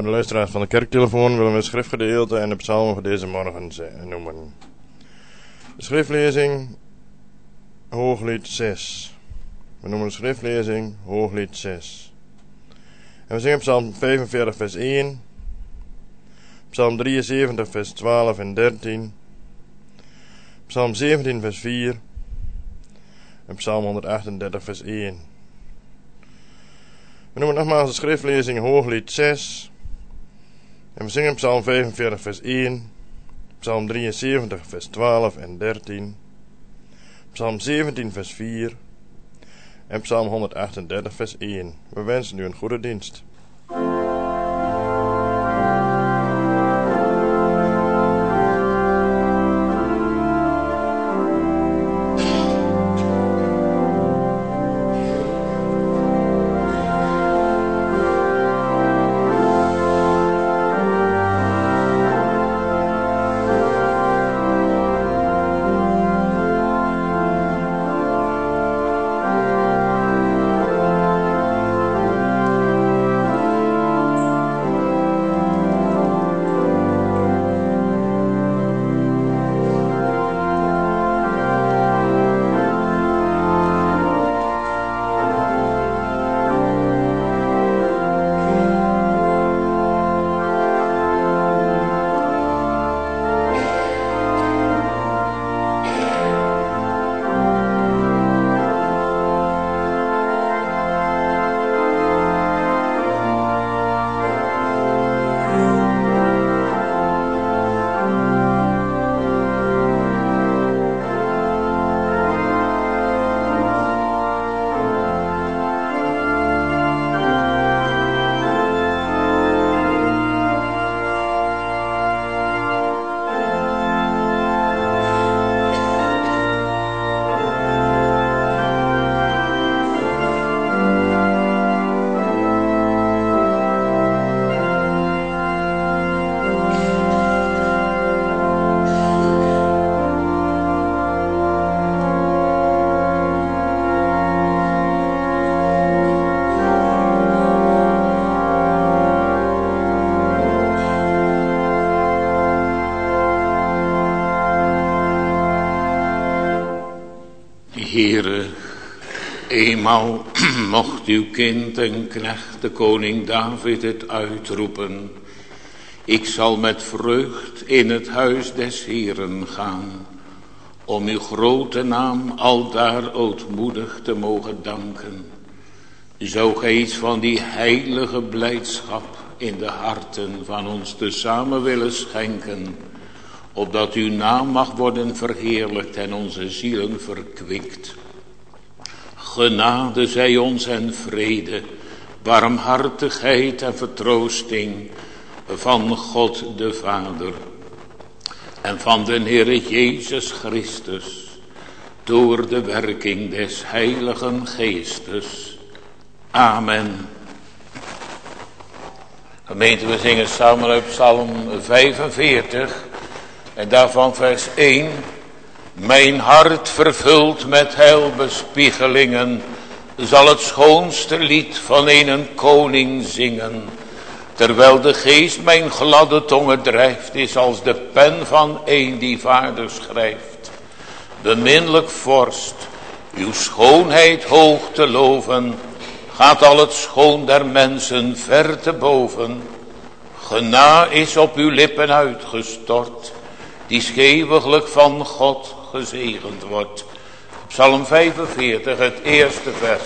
Voor de luisteraars van de kerktelefoon willen we het schriftgedeelte en de psalmen voor deze morgen noemen. De schriftlezing, Hooglied 6. We noemen de schriftlezing Hooglied 6. En we zingen psalm 45 vers 1, psalm 73 vers 12 en 13, psalm 17 vers 4 en psalm 138 vers 1. We noemen nogmaals de schriftlezing Hooglied 6. En we zingen psalm 45 vers 1, psalm 73 vers 12 en 13, psalm 17 vers 4 en psalm 138 vers 1. We wensen u een goede dienst. Heere, eenmaal mocht uw kind en knecht de koning David het uitroepen: ik zal met vreugd in het huis des Heeren gaan, om uw grote naam aldaar ootmoedig te mogen danken. Zou gij iets van die heilige blijdschap in de harten van ons tezamen willen schenken, opdat uw naam mag worden verheerlijkt en onze zielen verkwikt. Genade zij ons en vrede, barmhartigheid en vertroosting van God de Vader en van de Heere Jezus Christus, door de werking des Heiligen Geestes. Amen. Gemeente, we zingen samen uit psalm 45 en daarvan vers 1. Mijn hart vervuld met heilbespiegelingen zal het schoonste lied van een koning zingen. Terwijl de geest mijn gladde tongen drijft, is als de pen van een die vaardig schrijft. Beminnelijk vorst, uw schoonheid hoog te loven, gaat al het schoon der mensen ver te boven. Gena is op uw lippen uitgestort, die schewiglijk van God gezegend wordt. Psalm 45, het eerste vers.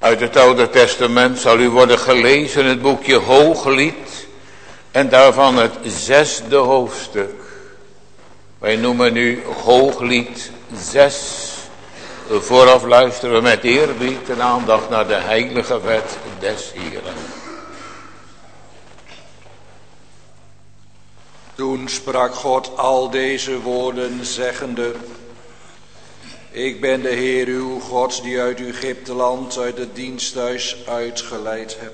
Uit het Oude Testament zal u worden gelezen het boekje Hooglied en daarvan het 6e hoofdstuk. Wij noemen nu Hooglied 6. Vooraf luisteren we met eerbied en aandacht naar de heilige wet des Heren. Toen sprak God al deze woorden zeggende: Ik ben de Heer uw God die uit Egypteland uit het diensthuis uitgeleid heb.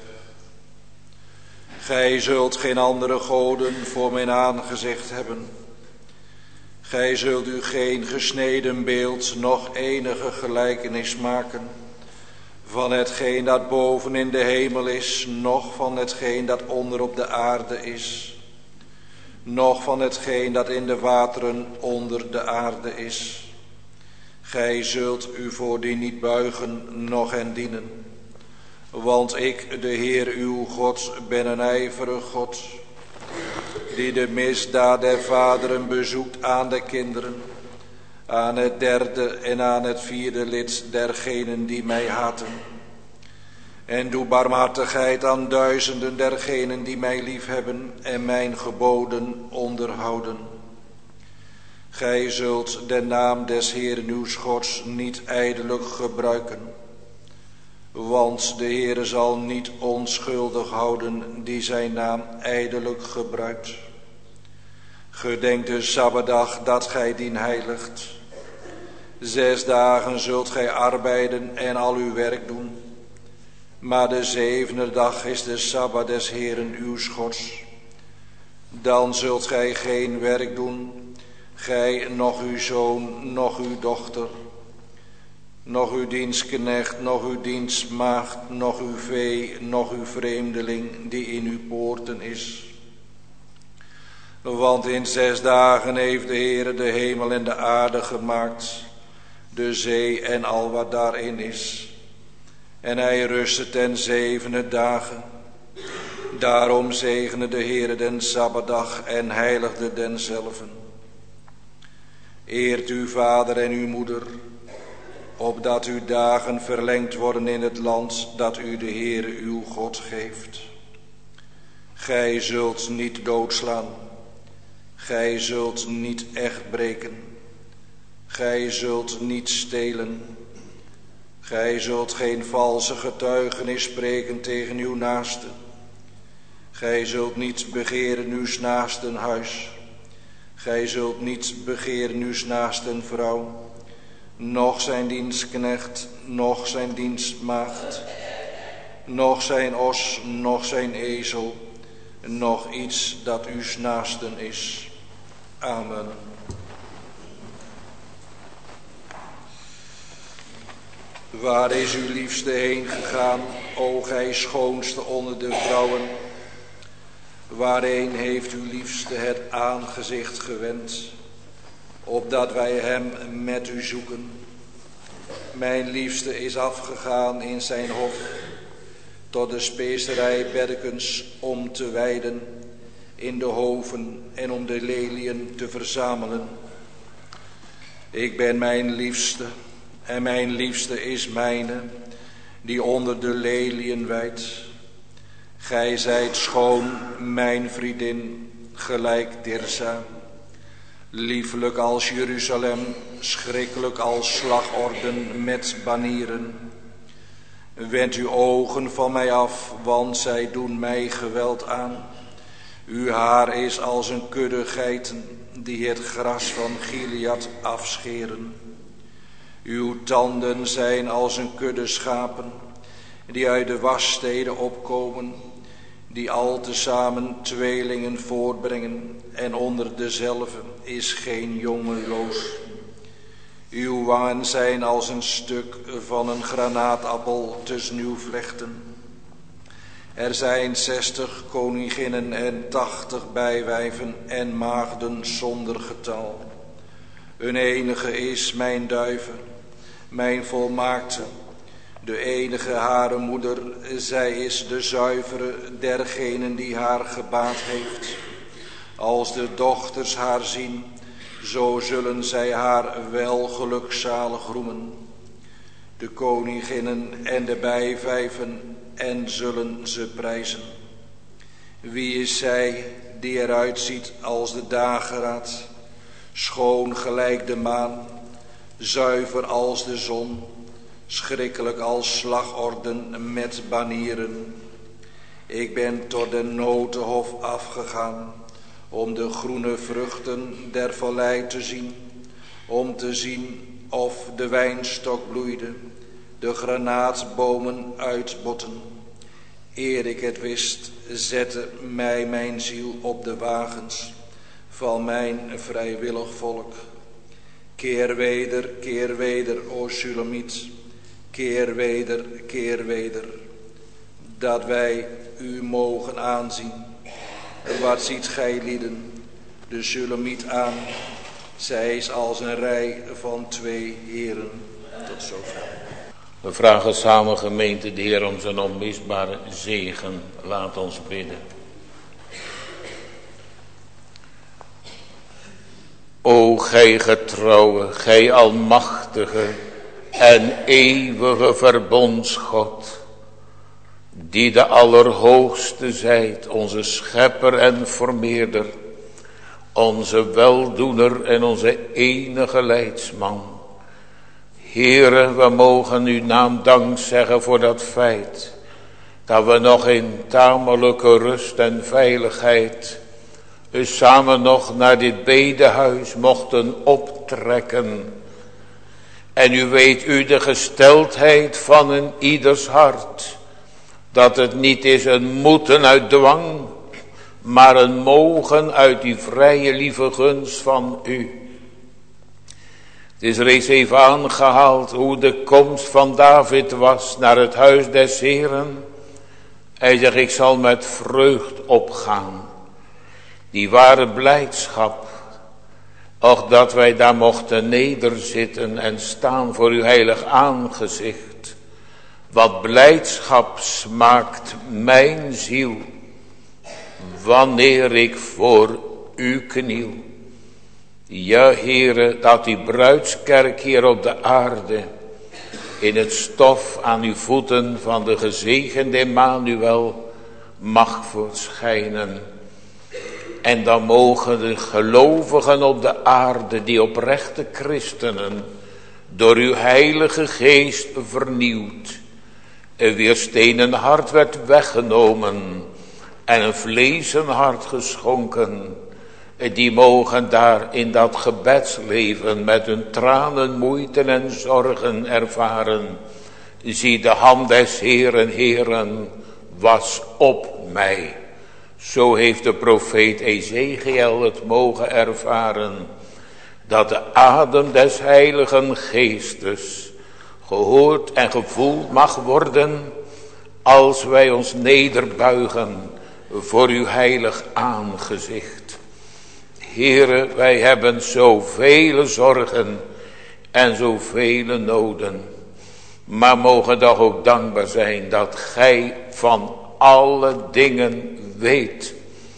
Gij zult geen andere goden voor mijn aangezicht hebben. Gij zult u geen gesneden beeld, noch enige gelijkenis maken van hetgeen dat boven in de hemel is, noch van hetgeen dat onder op de aarde is, noch van hetgeen dat in de wateren onder de aarde is. Gij zult u voor die niet buigen, noch hen dienen. Want ik, de Heer uw God, ben een ijverig God, die de misdaad der vaderen bezoekt aan de kinderen, aan het 3e en aan het 4e lid dergenen die mij haten. En doe barmhartigheid aan duizenden dergenen die mij liefhebben en mijn geboden onderhouden. Gij zult de naam des Heeren uws Gods niet ijdelijk gebruiken, want de Heere zal niet onschuldig houden die zijn naam ijdelijk gebruikt. Gedenk de Sabbatdag dat gij dien heiligt. 6 dagen zult gij arbeiden en al uw werk doen, maar de 7e dag is de Sabbat des Heeren uws Gods. Dan zult gij geen werk doen, gij, noch uw zoon, noch uw dochter, noch uw dienstknecht, noch uw dienstmaagd, noch uw vee, noch uw vreemdeling die in uw poorten is. Want in 6 dagen heeft de Heere de hemel en de aarde gemaakt, de zee en al wat daarin is. En hij rustte ten 7e dagen. Daarom zegende de Heere den Sabbatdag en heiligde denzelven. Eert uw vader en uw moeder, opdat uw dagen verlengd worden in het land dat u de Heere uw God geeft. Gij zult niet doodslaan, gij zult niet echt breken, gij zult niet stelen, gij zult geen valse getuigenis spreken tegen uw naaste, gij zult niet begeren uws naasten huis, gij zult niet begeren uws naasten vrouw, noch zijn dienstknecht, noch zijn dienstmaagd, noch zijn os, noch zijn ezel, noch iets dat uws naasten is. Amen. Waar is uw liefste heen gegaan, o gij schoonste onder de vrouwen? Waarheen heeft uw liefste het aangezicht gewend, opdat wij hem met u zoeken? Mijn liefste is afgegaan in zijn hof, tot de specerij berkens om te weiden, in de hoven en om de leliën te verzamelen. Ik ben mijn liefste, en mijn liefste is mijne, die onder de leliën weidt. Gij zijt schoon, mijn vriendin, gelijk Tirsa, liefelijk als Jeruzalem, schrikkelijk als slagorden met banieren. Wend uw ogen van mij af, want zij doen mij geweld aan. Uw haar is als een kudde geiten die het gras van Gilead afscheren. Uw tanden zijn als een kudde schapen die uit de wassteden opkomen, die al tezamen tweelingen voortbrengen en onder dezelve is geen jonge loos. Uw wangen zijn als een stuk van een granaatappel tussen uw vlechten. Er zijn 60 koninginnen en 80 bijwijven en maagden zonder getal. Een enige is mijn duive, mijn volmaakte, de enige hare moeder, zij is de zuivere dergenen die haar gebaat heeft. Als de dochters haar zien, zo zullen zij haar wel gelukzalig roemen. de koninginnen en de bijvijven, en zullen ze prijzen. Wie is zij die eruit ziet als de dageraad, schoon gelijk de maan, zuiver als de zon, schrikkelijk als slagorden met banieren. Ik ben tot de notenhof afgegaan, om de groene vruchten der vallei te zien, om te zien of de wijnstok bloeide, de granaatbomen uitbotten. Eer ik het wist, zette mij mijn ziel op de wagens van mijn vrijwillig volk. Keer weder, o Shulamit, keer weder, dat wij u mogen aanzien. Wat ziet gij lieden, de Shulamit aan? Zij is als een rij van 2 heren. Tot zover. We vragen samen, gemeente, de Heer om zijn onmisbare zegen. Laat ons bidden. O gij getrouwe, gij almachtige en eeuwige verbondsgod, die de Allerhoogste zijt, onze schepper en vermeerder, onze weldoener en onze enige leidsman. Heere, we mogen uw naam dank zeggen voor dat feit, dat we nog in tamelijke rust en veiligheid samen nog naar dit bedehuis mochten optrekken. En u weet u de gesteldheid van een ieders hart, dat het niet is een moeten uit dwang, maar een mogen uit die vrije lieve gunst van u. Het is reeds even aangehaald hoe de komst van David was naar het huis des Heren. Hij zegt, ik zal met vreugd opgaan. Die ware blijdschap, och dat wij daar mochten nederzitten en staan voor uw heilig aangezicht. Wat blijdschap smaakt mijn ziel, wanneer ik voor u kniel. Ja, Heere, dat die bruidskerk hier op de aarde in het stof aan uw voeten van de gezegende Emmanuel mag verschijnen. En dan mogen de gelovigen op de aarde, die oprechte christenen, door uw heilige geest vernieuwd, weer stenen hart werd weggenomen en een vleesen hart geschonken, die mogen daar in dat gebedsleven met hun tranen, moeiten en zorgen ervaren. Zie, de hand des Heeren, Heeren, was op mij. Zo heeft de profeet Ezekiel het mogen ervaren, dat de adem des heiligen geestes gehoord en gevoeld mag worden, als wij ons nederbuigen voor uw heilig aangezicht. Heere, wij hebben zoveel zorgen en zoveel noden, maar mogen toch ook dankbaar zijn dat gij van alle dingen weet.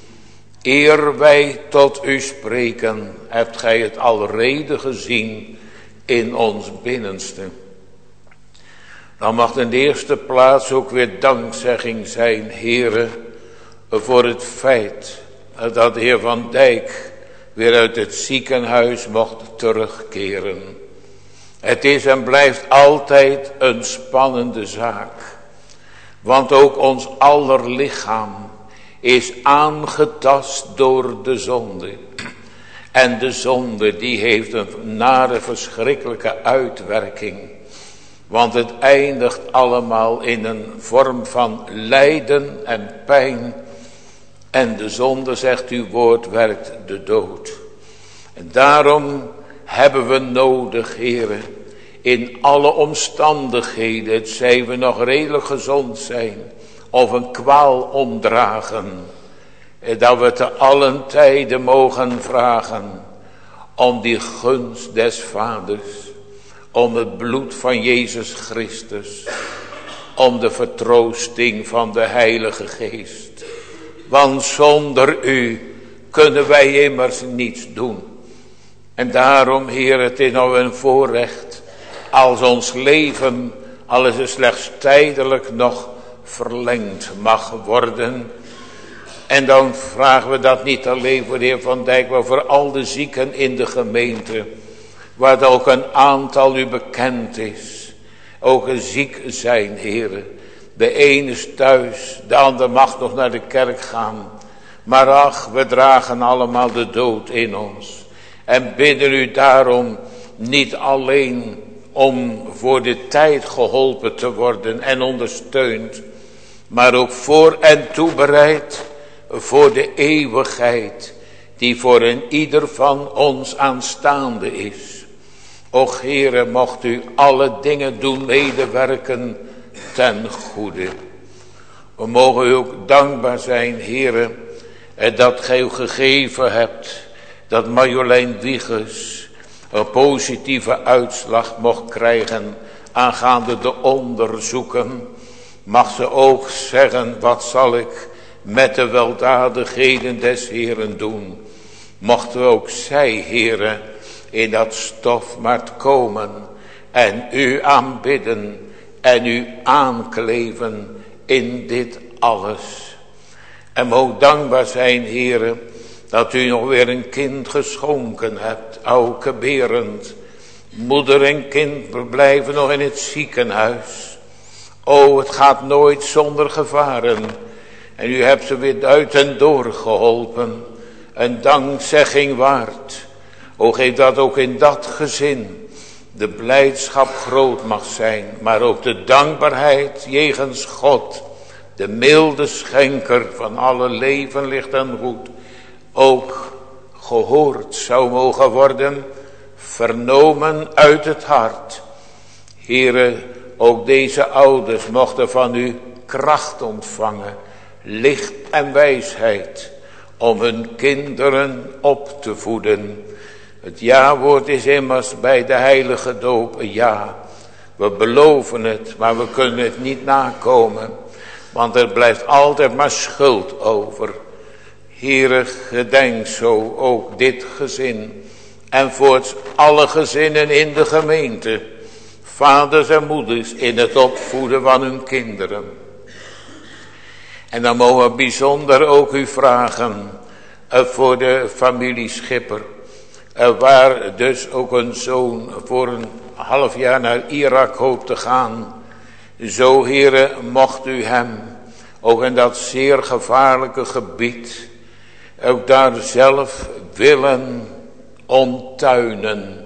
Eer wij tot u spreken, hebt gij het alrede gezien in ons binnenste. Dan mag in de eerste plaats ook weer dankzegging zijn, Heere, voor het feit dat de heer Van Dijk weer uit het ziekenhuis mocht terugkeren. Het is en blijft altijd een spannende zaak. Want ook ons aller lichaam is aangetast door de zonde. En de zonde die heeft een nare verschrikkelijke uitwerking. Want het eindigt allemaal in een vorm van lijden en pijn. En de zonde, zegt uw woord, werkt de dood. En daarom hebben we nodig, Heere, in alle omstandigheden, het zij we nog redelijk gezond zijn of een kwaal omdragen, dat we te allen tijden mogen vragen om die gunst des Vaders, om het bloed van Jezus Christus, om de vertroosting van de Heilige Geest. Want zonder u kunnen wij immers niets doen. En daarom, Heer, het is nou een voorrecht als ons leven, al is het slechts tijdelijk, nog verlengd mag worden. En dan vragen we dat niet alleen voor de heer Van Dijk, maar voor al de zieken in de gemeente, waar ook een aantal u bekend is, ook ziek zijn, Heere. De ene is thuis, de ander mag nog naar de kerk gaan. Maar ach, we dragen allemaal de dood in ons. En bidden u daarom niet alleen om voor de tijd geholpen te worden en ondersteund, maar ook voor en toebereid voor de eeuwigheid die voor een ieder van ons aanstaande is. Och Heere, mocht u alle dingen doen medewerken ten goede. We mogen u ook dankbaar zijn, Heere, dat gij u gegeven hebt dat Marjolein Wiegers een positieve uitslag mocht krijgen aangaande de onderzoeken. Mag ze ook zeggen, wat zal ik met de weldadigheden des Heeren doen? Mochten we ook zij, Heere, in dat stof maar komen en u aanbidden en u aankleven in dit alles. En mogen dankbaar zijn, Heere, dat u nog weer een kind geschonken hebt, Auke Berend. Moeder en kind blijven nog in het ziekenhuis. O, het gaat nooit zonder gevaren. En u hebt ze weer uit en door geholpen. Een dankzegging waard. O, geef dat ook in dat gezin de blijdschap groot mag zijn. Maar ook de dankbaarheid jegens God, de milde schenker van alle leven, licht en goed, ook gehoord zou mogen worden, vernomen uit het hart. Heere, ook deze ouders mochten van u kracht ontvangen, licht en wijsheid, om hun kinderen op te voeden. Het ja-woord is immers bij de heilige doop een ja. We beloven het, maar we kunnen het niet nakomen, want er blijft altijd maar schuld over. Heere, gedenk zo ook dit gezin en voorts alle gezinnen in de gemeente, vaders en moeders in het opvoeden van hun kinderen. En dan mogen we bijzonder ook u vragen voor de familie Schipper, waar dus ook een zoon voor een half jaar naar Irak hoopt te gaan. Zo, Heere, mocht u hem ook in dat zeer gevaarlijke gebied ook daar zelf willen onttuinen.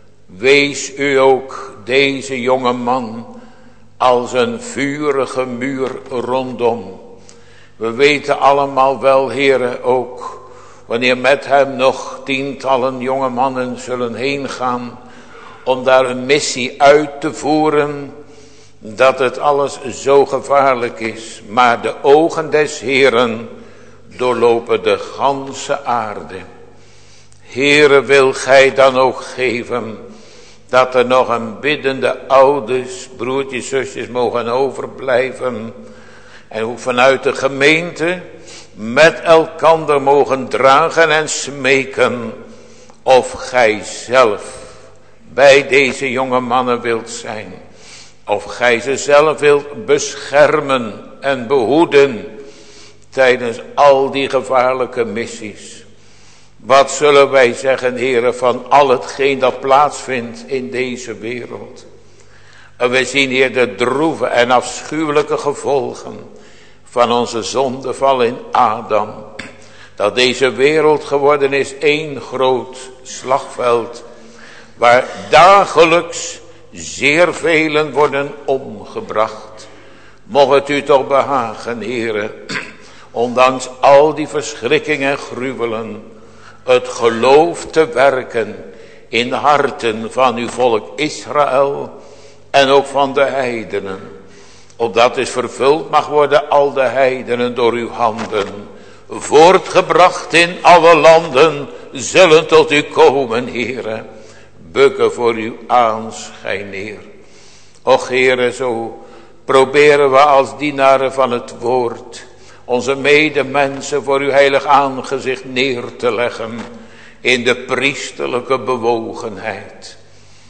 Wees u ook deze jonge man als een vurige muur rondom. We weten allemaal wel, Heere, ook wanneer met hem nog tientallen jonge mannen zullen heen gaan om daar een missie uit te voeren, dat het alles zo gevaarlijk is. Maar de ogen des Heeren doorlopen de ganse aarde. Heere, wil gij dan ook geven dat er nog een biddende ouders, broertjes, zusjes mogen overblijven. En ook vanuit de gemeente met elkander mogen dragen en smeken. Of gij zelf bij deze jonge mannen wilt zijn. Of gij ze zelf wilt beschermen en behoeden tijdens al die gevaarlijke missies. Wat zullen wij zeggen, Heere, van al hetgeen dat plaatsvindt in deze wereld. En we zien hier de droeve en afschuwelijke gevolgen van onze zondeval in Adam. Dat deze wereld geworden is één groot slagveld, waar dagelijks zeer velen worden omgebracht. Mocht het u toch behagen, Heere, ondanks al die verschrikkingen en gruwelen, het geloof te werken in de harten van uw volk Israël en ook van de heidenen. Opdat is vervuld mag worden al de heidenen door uw handen. Voortgebracht in alle landen zullen tot u komen, Heere. Bukken voor uw aanschijn neer. Och Heere, zo proberen we als dienaren van het woord onze medemensen voor uw heilig aangezicht neer te leggen in de priesterlijke bewogenheid.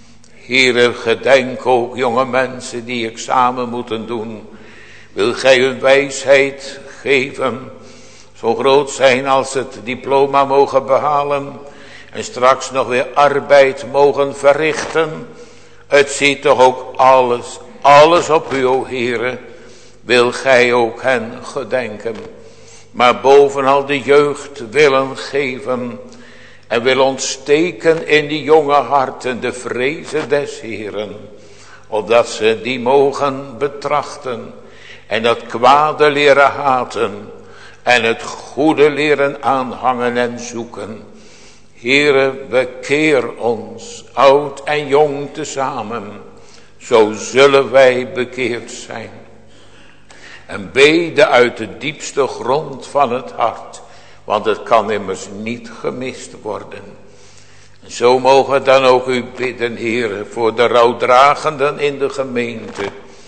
Heere, gedenk ook jonge mensen die examen moeten doen. Wil gij hun wijsheid geven, zo groot zijn als het diploma mogen behalen en straks nog weer arbeid mogen verrichten. Het ziet toch ook alles op u, o Heere, wil gij ook hen gedenken. Maar bovenal de jeugd willen geven en wil ontsteken in die jonge harten de vrezen des Heeren, opdat ze die mogen betrachten en dat kwade leren haten en het goede leren aanhangen en zoeken. Heere, bekeer ons, oud en jong tezamen, zo zullen wij bekeerd zijn. En bede uit de diepste grond van het hart, want het kan immers niet gemist worden. En zo mogen dan ook u bidden, Heere, voor de rouwdragenden in de gemeente.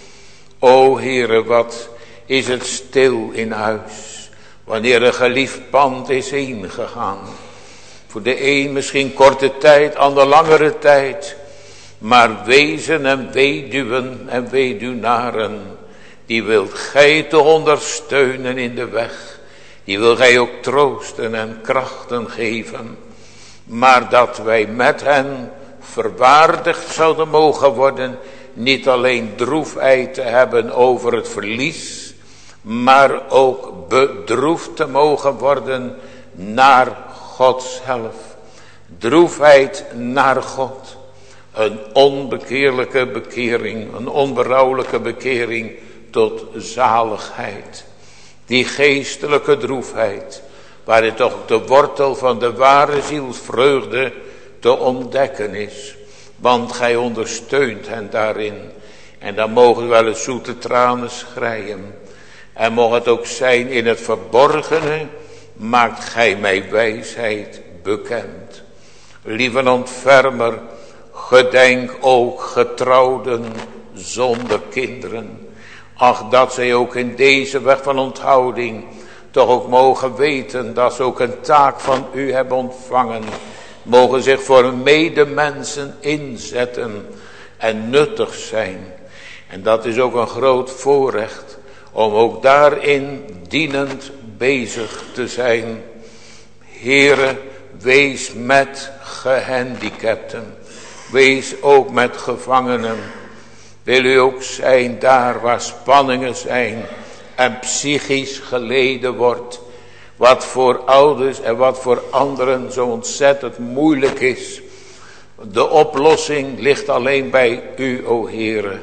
O Heere, wat is het stil in huis, wanneer een geliefd pand is heen gegaan. Voor de een misschien korte tijd, ander langere tijd. Maar wezen en weduwen en weduwnaren, die wilt gij toch ondersteunen in de weg. Die wil gij ook troosten en krachten geven. Maar dat wij met hen verwaardigd zouden mogen worden. Niet alleen droefheid te hebben over het verlies. Maar ook bedroefd te mogen worden naar God zelf. Droefheid naar God. Een onbekeerlijke bekering. Een onberouwelijke bekering tot zaligheid. Die geestelijke droefheid, waarin toch de wortel van de ware zielsvreugde te ontdekken is. Want gij ondersteunt hen daarin. En dan mogen wel eens zoete tranen schreien. En mocht het ook zijn in het verborgene, maakt gij mij wijsheid bekend. Lieve ontfermer, gedenk ook getrouwden zonder kinderen. Ach, dat zij ook in deze weg van onthouding toch ook mogen weten dat ze ook een taak van u hebben ontvangen. Mogen zich voor hun medemensen inzetten en nuttig zijn. En dat is ook een groot voorrecht om ook daarin dienend bezig te zijn. Heere, wees met gehandicapten. Wees ook met gevangenen. Wil u ook zijn daar waar spanningen zijn en psychisch geleden wordt. Wat voor ouders en wat voor anderen zo ontzettend moeilijk is. De oplossing ligt alleen bij u, o Heere.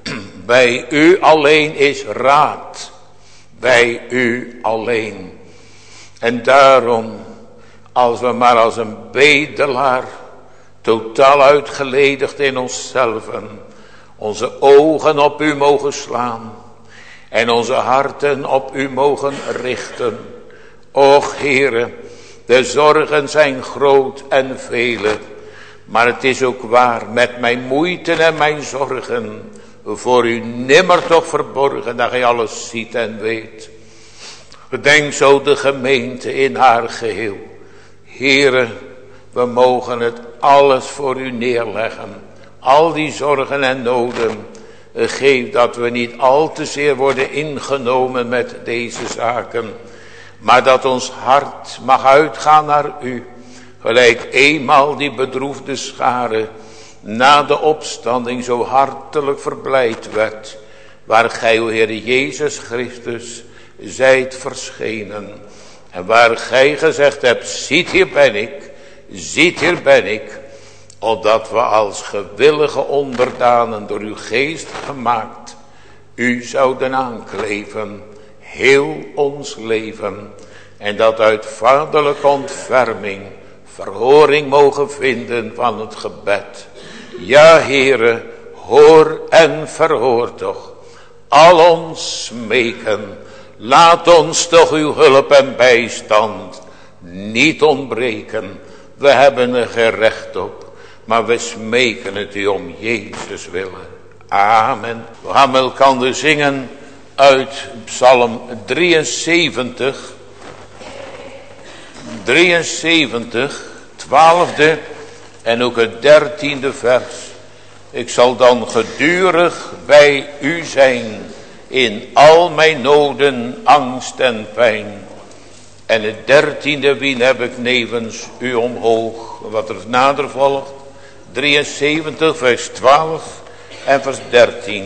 Bij u alleen is raad. Bij u alleen. En daarom, als we maar als een bedelaar, totaal uitgeledigd in onszelven, onze ogen op u mogen slaan en onze harten op u mogen richten. Och Heere, de zorgen zijn groot en vele, maar het is ook waar, met mijn moeite en mijn zorgen, voor u nimmer toch verborgen dat gij alles ziet en weet. Gedenk zo de gemeente in haar geheel. Heere, we mogen het alles voor u neerleggen. Al die zorgen en noden. Geef dat we niet al te zeer worden ingenomen met deze zaken. Maar dat ons hart mag uitgaan naar u. Gelijk eenmaal die bedroefde schare na de opstanding zo hartelijk verblijd werd. Waar gij, o Heer Jezus Christus, zijt verschenen. En waar gij gezegd hebt, ziet hier ben ik, ziet hier ben ik. Opdat we als gewillige onderdanen door uw geest gemaakt, u zouden aankleven, heel ons leven. En dat uit vaderlijke ontferming verhoring mogen vinden van het gebed. Ja, Heere, hoor en verhoor toch al ons smeken. Laat ons toch uw hulp en bijstand niet ontbreken. We hebben er geen recht op. Maar we smeken het u om Jezus willen. Amen. We gaan met elkaar zingen uit Psalm 73. 73, 12e en ook het 13e vers. Ik zal dan gedurig bij u zijn in al mijn noden, angst en pijn. En het 13e wiel heb ik nevens u omhoog. Wat er nader volgt. 73 vers 12 en vers 13.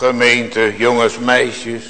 gemeente, jongens, meisjes.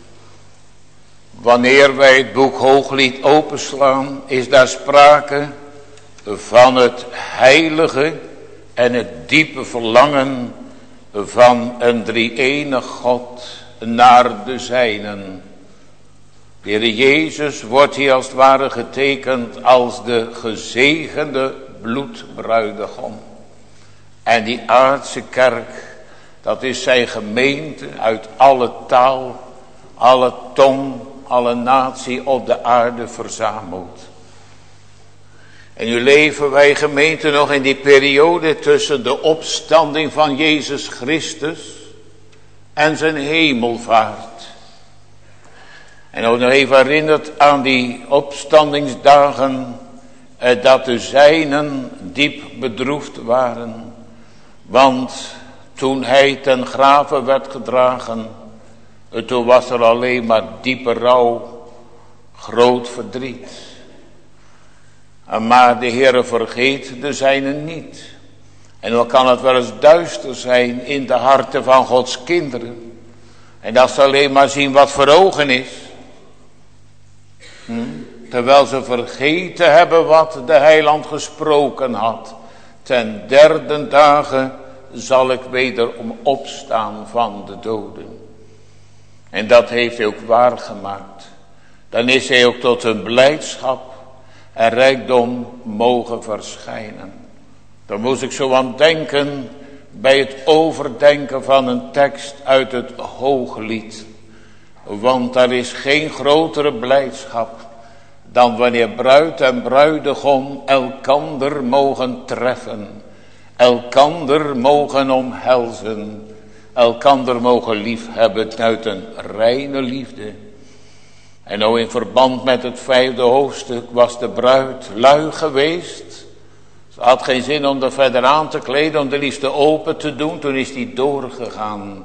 Wanneer wij het boek Hooglied openslaan, is daar sprake van het heilige en het diepe verlangen van een drie-enig God naar de zijnen. De Heer Jezus wordt hier als het ware getekend als de gezegende bloedbruidegom. En die aardse kerk, dat is zijn gemeente uit alle taal, alle tong, alle natie op de aarde verzameld. En nu leven wij gemeente nog in die periode tussen de opstanding van Jezus Christus en zijn hemelvaart. En ook nog even herinnerd aan die opstandingsdagen, dat de zijnen diep bedroefd waren. Want toen hij ten grave werd gedragen, toen was er alleen maar diepe rouw, groot verdriet. Maar de Heere vergeet de zijnen niet. En dan kan het wel eens duister zijn in de harten van Gods kinderen. En dat ze alleen maar zien wat voor ogen is. Terwijl ze vergeten hebben wat de Heiland gesproken had. Ten derde dagen zal ik wederom opstaan van de doden. En dat heeft hij ook waargemaakt. Dan is hij ook tot een blijdschap en rijkdom mogen verschijnen. Dan moest ik zo aan denken bij het overdenken van een tekst uit het Hooglied. Want er is geen grotere blijdschap dan wanneer bruid en bruidegom elkander mogen treffen. Elkander mogen omhelzen. Elkander mogen liefhebben uit een reine liefde. En nou in verband met het 5e hoofdstuk was de bruid lui geweest. Ze had geen zin om er verder aan te kleden, om de liefde open te doen. Toen is die doorgegaan.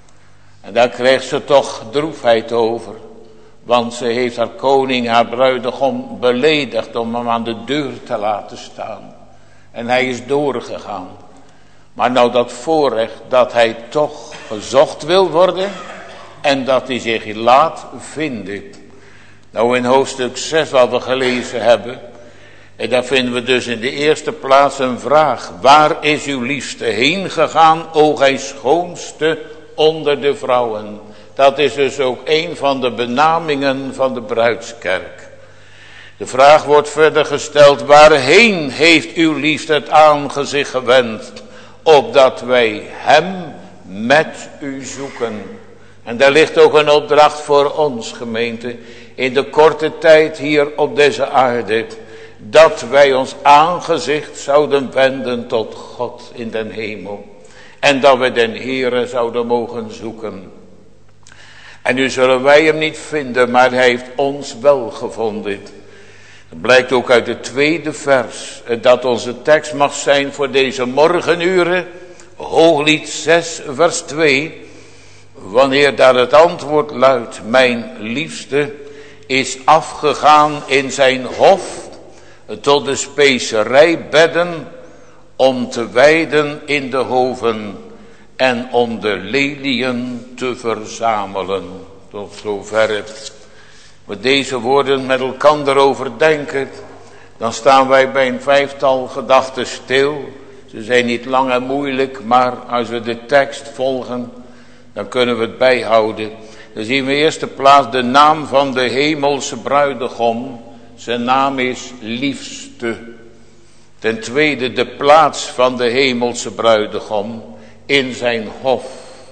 En daar kreeg ze toch droefheid over. Want ze heeft haar koning, haar bruidegom beledigd om hem aan de deur te laten staan. En hij is doorgegaan. Maar nou dat voorrecht dat hij toch gezocht wil worden. En dat hij zich laat vinden. Nou in hoofdstuk 6 wat we gelezen hebben. En daar vinden we dus in de eerste plaats een vraag. Waar is uw liefste heen gegaan, o gij schoonste onder de vrouwen? Dat is dus ook een van de benamingen van de bruidskerk. De vraag wordt verder gesteld. Waarheen heeft uw liefste het aangezicht gewend, opdat wij hem met u zoeken? En daar ligt ook een opdracht voor ons gemeente. In de korte tijd hier op deze aarde. Dat wij ons aangezicht zouden wenden tot God in den hemel. En dat we den Heere zouden mogen zoeken. En nu zullen wij hem niet vinden, maar hij heeft ons wel gevonden. Het blijkt ook uit het 2e vers. Dat onze tekst mag zijn voor deze morgenuren. Hooglied 6 vers 2. Wanneer daar het antwoord luidt. Mijn liefste is afgegaan in zijn hof. Tot de specerijbedden. Om te weiden in de hoven. En om de leliën te verzamelen. Tot zover we deze woorden met elkaar overdenken. Dan staan wij bij een 5-tal gedachten stil. Ze zijn niet lang en moeilijk. Maar als we de tekst volgen. Dan kunnen we het bijhouden. Dan zien we in eerste plaats de naam van de hemelse bruidegom. Zijn naam is liefste. Ten tweede de plaats van de hemelse bruidegom in zijn hof.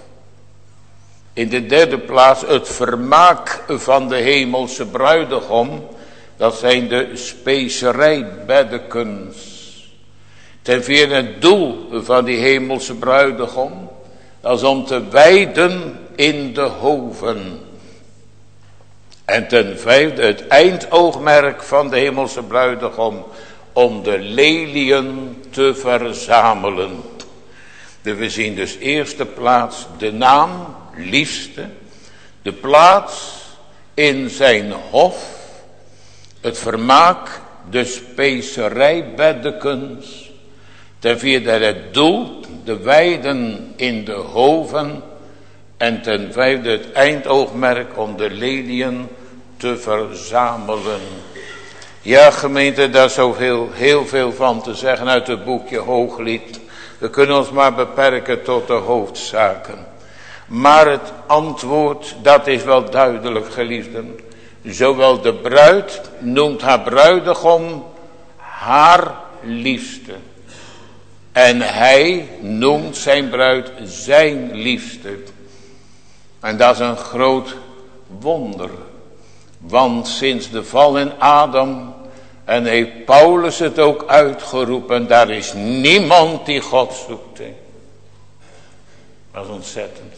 In de derde plaats het vermaak van de hemelse bruidegom. Dat zijn de specerijbeddekens. Ten vierde het doel van die hemelse bruidegom. Dat is om te weiden in de hoven. En ten vijfde het eindoogmerk van de hemelse bruidegom. Om de leliën te verzamelen. Dus we zien dus eerste plaats de naam, liefste. De plaats in zijn hof. Het vermaak, de specerijbeddekens. Ten vierde het doel, de weiden in de hoven. En ten vijfde het eindoogmerk om de leliën te verzamelen. Ja, gemeente, daar is heel veel van te zeggen uit het boekje Hooglied. We kunnen ons maar beperken tot de hoofdzaken. Maar het antwoord, dat is wel duidelijk, geliefden. Zowel de bruid noemt haar bruidegom haar liefste. En hij noemt zijn bruid zijn liefste. En dat is een groot wonder. Want sinds de val in Adam, en heeft Paulus het ook uitgeroepen, daar is niemand die God zoekt. Dat is ontzettend.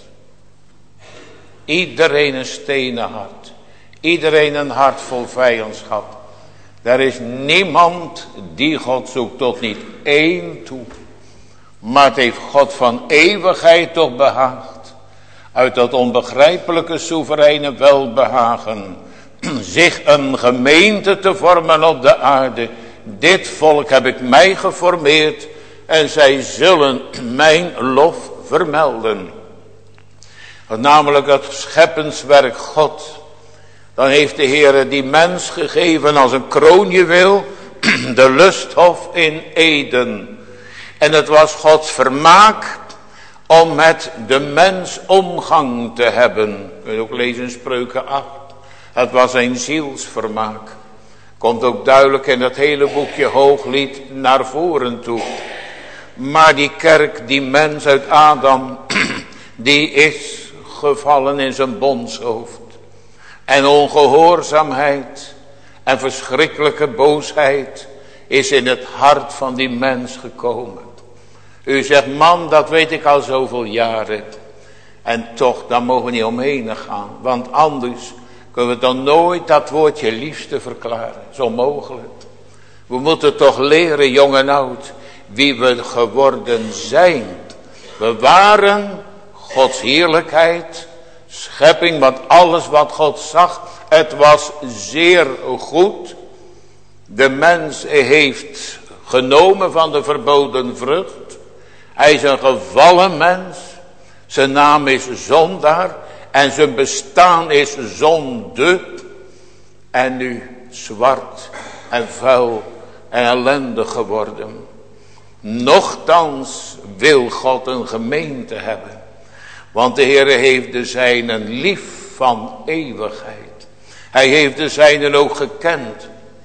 Iedereen een stenen hart. Iedereen een hart vol vijandschap. Er is niemand die God zoekt, tot niet één toe. Maar het heeft God van eeuwigheid toch behaagd. Uit dat onbegrijpelijke soevereine welbehagen. Zich een gemeente te vormen op de aarde. Dit volk heb ik mij geformeerd. En zij zullen mijn lof vermelden. Namelijk het scheppenswerk God. Dan heeft de Heer die mens gegeven als een kroonjuweel. De lusthof in Eden. En het was Gods vermaak om met de mens omgang te hebben. Kun je ook lezen in Spreuken 8. Het was een zielsvermaak. Komt ook duidelijk in dat hele boekje Hooglied naar voren toe. Maar die kerk, die mens uit Adam, die is gevallen in zijn bondshoofd. En ongehoorzaamheid en verschrikkelijke boosheid is in het hart van die mens gekomen. U zegt, man, dat weet ik al zoveel jaren. En toch, daar mogen we niet omheen gaan. Want anders kunnen we dan nooit dat woordje liefste verklaren. Dat is onmogelijk. We moeten toch leren, jong en oud, wie we geworden zijn. We waren Gods heerlijkheid, schepping, want alles wat God zag, het was zeer goed. De mens heeft genomen van de verboden vrucht. Hij is een gevallen mens. Zijn naam is zondaar. En zijn bestaan is zonde. En nu zwart en vuil en ellendig geworden. Nochtans wil God een gemeente hebben. Want de Heer heeft de zijnen lief van eeuwigheid. Hij heeft de zijnen ook gekend.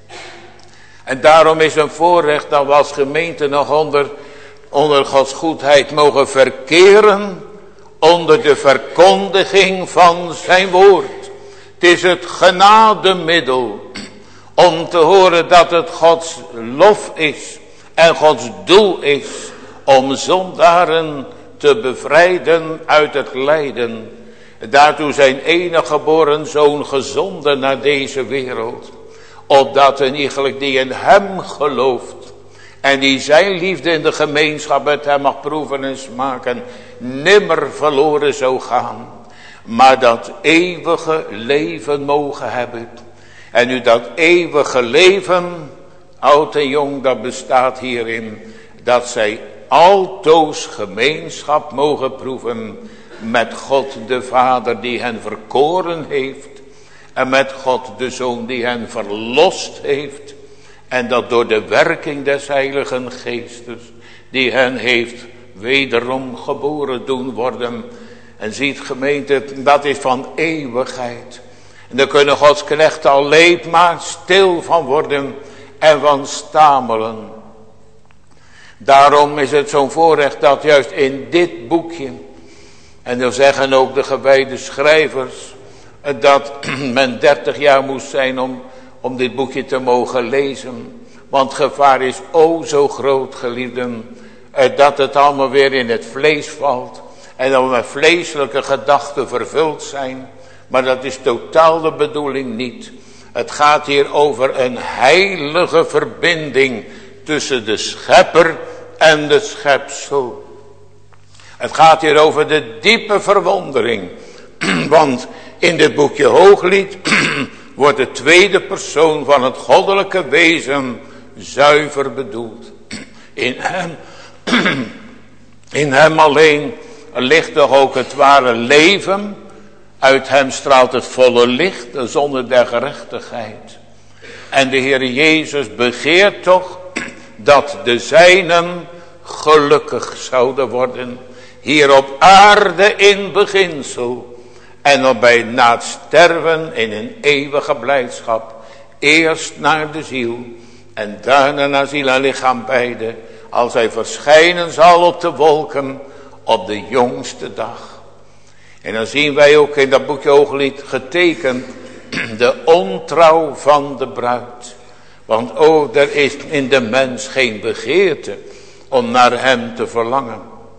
En daarom is een voorrecht dat we als gemeente nog onder Gods goedheid mogen verkeren. Onder de verkondiging van zijn woord. Het is het genademiddel. Om te horen dat het Gods lof is. En Gods doel is. Om zondaren te bevrijden uit het lijden. Daartoe zijn enige geboren zoon gezonden naar deze wereld. Opdat een iegelijk die in hem gelooft. En die zijn liefde in de gemeenschap met hem mag proeven en smaken. Nimmer verloren zou gaan. Maar dat eeuwige leven mogen hebben. En nu dat eeuwige leven, oud en jong, dat bestaat hierin. Dat zij altoos gemeenschap mogen proeven met God de Vader die hen verkoren heeft. En met God de Zoon die hen verlost heeft. En dat door de werking des Heiligen Geestes die hen heeft wederom geboren doen worden. En ziet gemeente, dat is van eeuwigheid. En daar kunnen Gods knechten alleen maar stil van worden en van stamelen. Daarom is het zo'n voorrecht dat juist in dit boekje, en dan zeggen ook de gewijde schrijvers, dat men 30 jaar moest zijn om dit boekje te mogen lezen. Want gevaar is zo groot, geliefden, dat het allemaal weer in het vlees valt. En dat we met vleeselijke gedachten vervuld zijn. Maar dat is totaal de bedoeling niet. Het gaat hier over een heilige verbinding tussen de schepper en de schepsel. Het gaat hier over de diepe verwondering. Want in dit boekje Hooglied wordt de tweede persoon van het goddelijke wezen zuiver bedoeld. In hem alleen Er ligt toch ook het ware leven. Uit hem straalt het volle licht, de zonne der gerechtigheid. En de Heer Jezus begeert toch dat de zijnen gelukkig zouden worden. Hier op aarde in beginsel. En dan na het sterven in een eeuwige blijdschap. Eerst naar de ziel. En daarna naar ziel en lichaam beide. Als hij verschijnen zal op de wolken. Op de jongste dag. En dan zien wij ook in dat boekje Hooglied getekend. De ontrouw van de bruid. Want er is in de mens geen begeerte. Om naar hem te verlangen.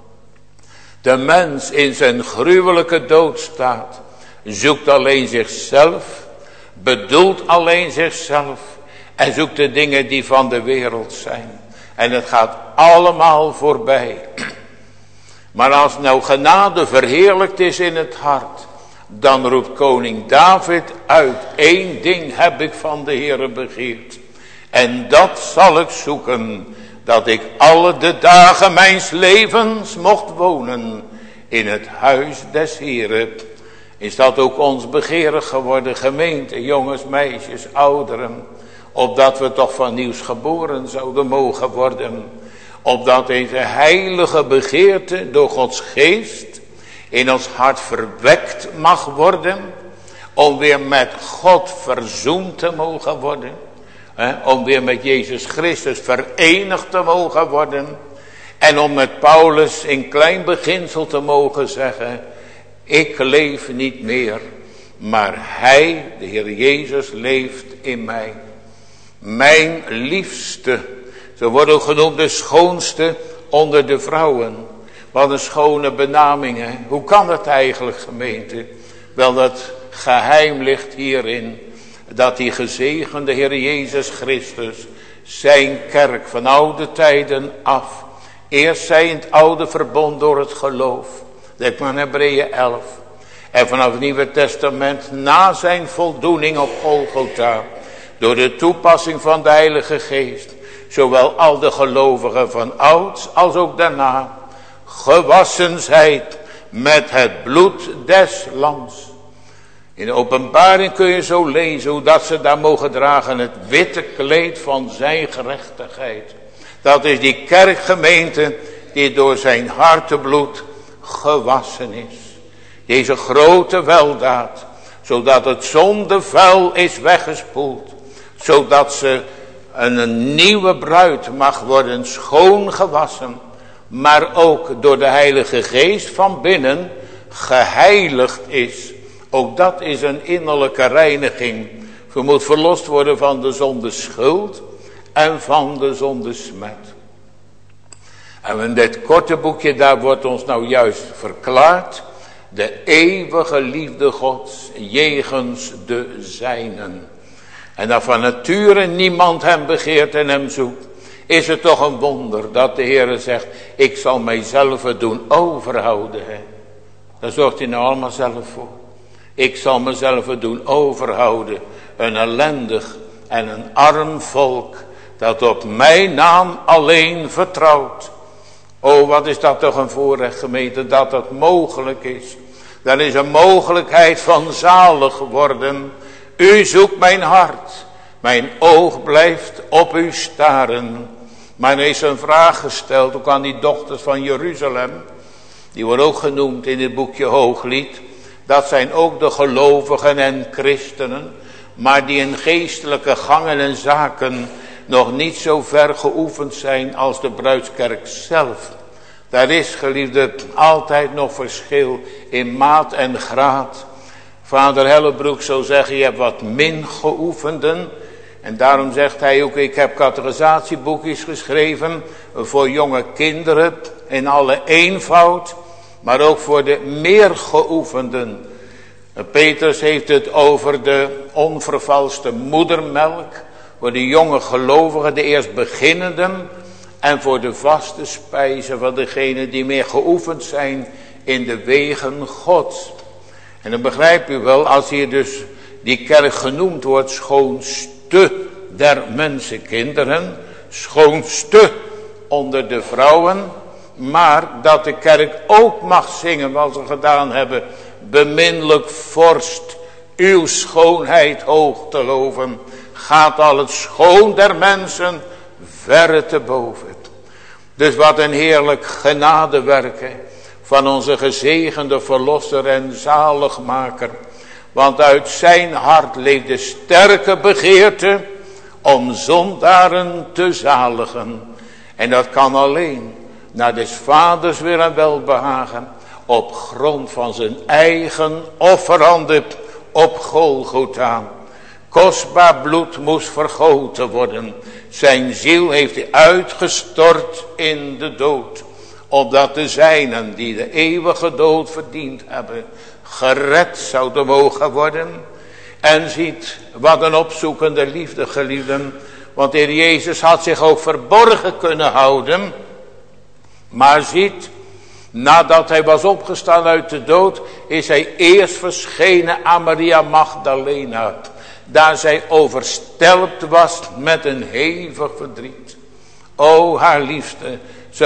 De mens in zijn gruwelijke doodstaat. Zoekt alleen zichzelf. Bedoelt alleen zichzelf. En zoekt de dingen die van de wereld zijn. En het gaat allemaal voorbij. Maar als nou genade verheerlijkt is in het hart. Dan roept koning David uit. 1 ding heb ik van de Heere begeerd. En dat zal ik zoeken. Dat ik alle de dagen mijns levens mocht wonen. In het huis des Heeren. Is dat ook ons begeren geworden, gemeente, jongens, meisjes, ouderen. Opdat we toch van nieuws geboren zouden mogen worden. Opdat deze heilige begeerte door Gods geest in ons hart verwekt mag worden. Om weer met God verzoend te mogen worden. Om weer met Jezus Christus verenigd te mogen worden. En om met Paulus in klein beginsel te mogen zeggen. Ik leef niet meer. Maar hij, de Heer Jezus, leeft in mij. Mijn liefste. Ze worden ook genoemd de schoonste onder de vrouwen. Wat een schone benaming. Hè? Hoe kan dat eigenlijk, gemeente? Wel, dat geheim ligt hierin. Dat die gezegende Heer Jezus Christus zijn kerk van oude tijden af. Eerst zij in het oude verbond door het geloof. Denk maar aan Hebreeën 11. En vanaf het Nieuwe Testament na zijn voldoening op Golgotha. Door de toepassing van de Heilige Geest. Zowel al de gelovigen van ouds als ook daarna. Gewassen zijt met het bloed des lams. In de Openbaring kun je zo lezen hoe dat ze daar mogen dragen het witte kleed van zijn gerechtigheid. Dat is die kerkgemeente die door zijn hartebloed gewassen is. Deze grote weldaad. Zodat het zondevuil is weggespoeld. Zodat ze een nieuwe bruid mag worden schoon gewassen. Maar ook door de Heilige Geest van binnen geheiligd is. Ook dat is een innerlijke reiniging. Je moet verlost worden van de zondeschuld en van de zondesmet. En in dit korte boekje, daar wordt ons nou juist verklaard. De eeuwige liefde Gods jegens de zijnen. En dat van nature niemand hem begeert en hem zoekt. Is het toch een wonder dat de Heer zegt. Ik zal mijzelf doen overhouden. Hè? Daar zorgt hij nou allemaal zelf voor. Ik zal mezelf doen overhouden. Een ellendig en een arm volk. Dat op mijn naam alleen vertrouwt. Oh, wat is dat toch een voorrecht, gemeente, dat het mogelijk is. Dan is een mogelijkheid van zalig worden. U zoekt mijn hart. Mijn oog blijft op u staren. Maar er is een vraag gesteld, ook aan die dochters van Jeruzalem. Die wordt ook genoemd in het boekje Hooglied. Dat zijn ook de gelovigen en christenen. Maar die in geestelijke gangen en zaken nog niet zo ver geoefend zijn als de bruidskerk zelf. Daar is, geliefde, altijd nog verschil in maat en graad. Vader Hellebroek zou zeggen, je hebt wat min geoefenden. En daarom zegt hij ook, ik heb categorisatieboekjes geschreven voor jonge kinderen in alle eenvoud. Maar ook voor de meer geoefenden. Petrus heeft het over de onvervalste moedermelk. Voor de jonge gelovigen, de eerst beginnenden. En voor de vaste spijzen van degenen die meer geoefend zijn in de wegen Gods. En dan begrijpt u wel, als hier dus die kerk genoemd wordt, schoonste der mensenkinderen, schoonste onder de vrouwen, Maar dat de kerk ook mag zingen wat ze gedaan hebben. Beminnelijk vorst, uw schoonheid hoog te loven. Gaat al het schoon der mensen verre te boven. Dus wat een heerlijk genadewerk van onze gezegende verlosser en zaligmaker. Want uit zijn hart leefde sterke begeerte om zondaren te zaligen. En dat kan alleen naar des vaders wil en welbehagen. Op grond van zijn eigen offerande op Golgotha. Kostbaar bloed moest vergoten worden. Zijn ziel heeft hij uitgestort in de dood. Opdat de zijnen die de eeuwige dood verdiend hebben. Gered zouden mogen worden. En ziet wat een opzoekende liefde geliefden. Want de Heer Jezus had zich ook verborgen kunnen houden. Maar ziet, nadat hij was opgestaan uit de dood, is hij eerst verschenen aan Maria Magdalena. Daar zij overstelpt was met een hevig verdriet. O, haar liefste,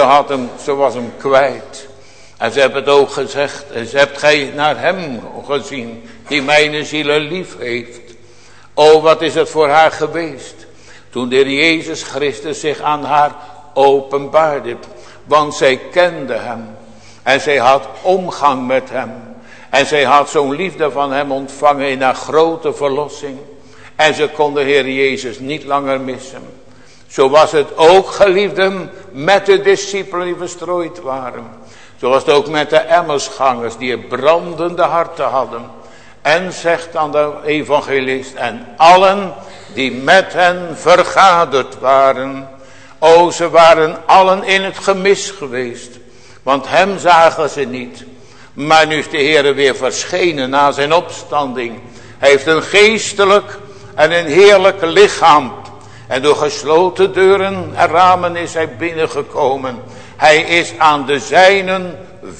ze was hem kwijt. En ze hebben het ook gezegd, en ze hebt gij naar hem gezien, die mijn ziel lief heeft. O, wat is het voor haar geweest, toen de Heer Jezus Christus zich aan haar openbaarde. Want zij kende hem, en zij had omgang met hem. En zij had zo'n liefde van hem ontvangen in haar grote verlossing. En ze kon de Heer Jezus niet langer missen. Zo was het ook, geliefden, met de discipelen die verstrooid waren. Zo was het ook met de Emmausgangers die het brandende harten hadden. En zegt aan de evangelist, en allen die met hen vergaderd waren. O, ze waren allen in het gemis geweest. Want hem zagen ze niet. Maar nu is de Heer weer verschenen na zijn opstanding. Hij heeft een geestelijk en een heerlijk lichaam. En door gesloten deuren en ramen is hij binnengekomen. Hij is aan de zijnen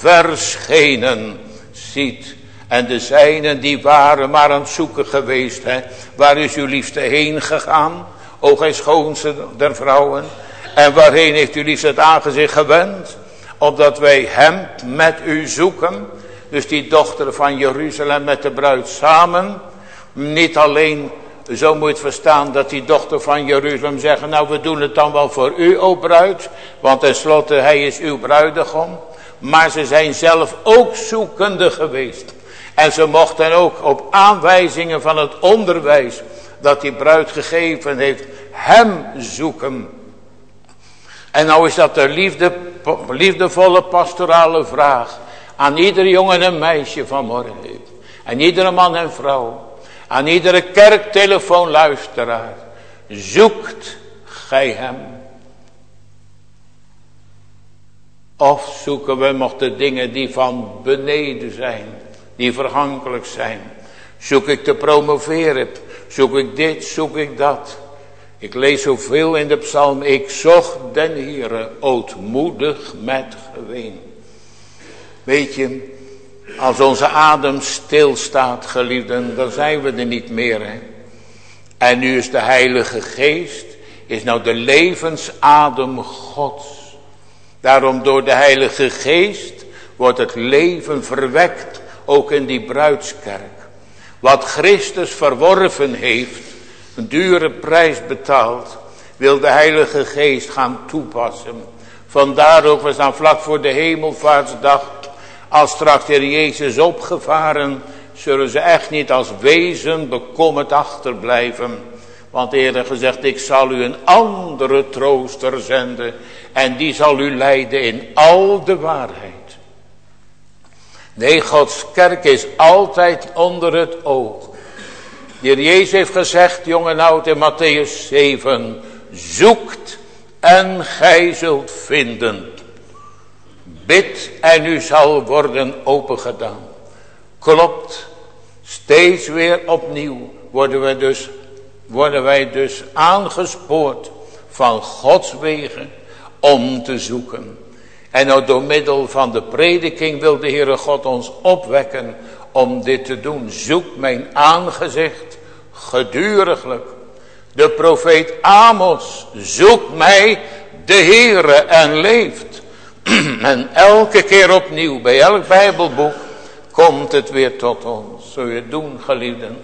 verschenen. Ziet. En de zijnen die waren maar aan het zoeken geweest. Waar is uw liefste heen gegaan? O, gij schoonste der vrouwen. En waarheen heeft uw liefste het aangezicht gewend? Opdat wij hem met u zoeken. Dus die dochter van Jeruzalem met de bruid samen. Niet alleen, zo moet je het verstaan, dat die dochter van Jeruzalem zeggen, nou we doen het dan wel voor u, o bruid. Want tenslotte hij is uw bruidegom. Maar ze zijn zelf ook zoekende geweest. En ze mochten ook op aanwijzingen van het onderwijs dat die bruid gegeven heeft, hem zoeken. En nou is dat de liefdevolle pastorale vraag aan ieder jongen en meisje vanmorgen. En iedere man en vrouw. Aan iedere kerktelefoonluisteraar. Zoekt gij hem? Of zoeken we nog de dingen die van beneden zijn. Die vergankelijk zijn. Zoek ik te promoveren. Zoek ik dit, zoek ik dat. Ik lees zoveel in de psalm. Ik zocht den Heere ootmoedig met geween. Weet je, als onze adem stilstaat, geliefden, dan zijn we er niet meer. Hè? En nu is de Heilige Geest, is nou de levensadem Gods. Daarom door de Heilige Geest wordt het leven verwekt, ook in die bruidskerk. Wat Christus verworven heeft, een dure prijs betaald, wil de Heilige Geest gaan toepassen. Vandaar ook, we staan vlak voor de Hemelvaartsdag. Als straks de Heer Jezus opgevaren, zullen ze echt niet als wezen bekommerd achterblijven. Want de Heer heeft gezegd, ik zal u een andere trooster zenden. En die zal u leiden in al de waarheid. Nee, Gods kerk is altijd onder het oog. De Heer Jezus heeft gezegd, jong en oud in Mattheüs 7. Zoekt en gij zult vinden. Bid en u zal worden opengedaan. Klopt. Steeds weer opnieuw worden wij dus aangespoord van Gods wegen om te zoeken. En ook door middel van de prediking wil de Heere God ons opwekken om dit te doen. Zoek mijn aangezicht geduriglijk. De profeet Amos, zoekt mij de Heere en leeft. En elke keer opnieuw, bij elk Bijbelboek, komt het weer tot ons. Zul je het doen, geliefden?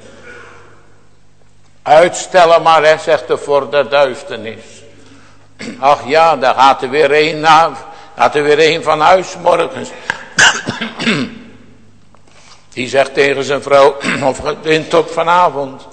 Uitstellen maar, hè, zegt de voor der duisternis. Ach ja, daar gaat er weer een van huis morgens. Die zegt tegen zijn vrouw, of tot vanavond.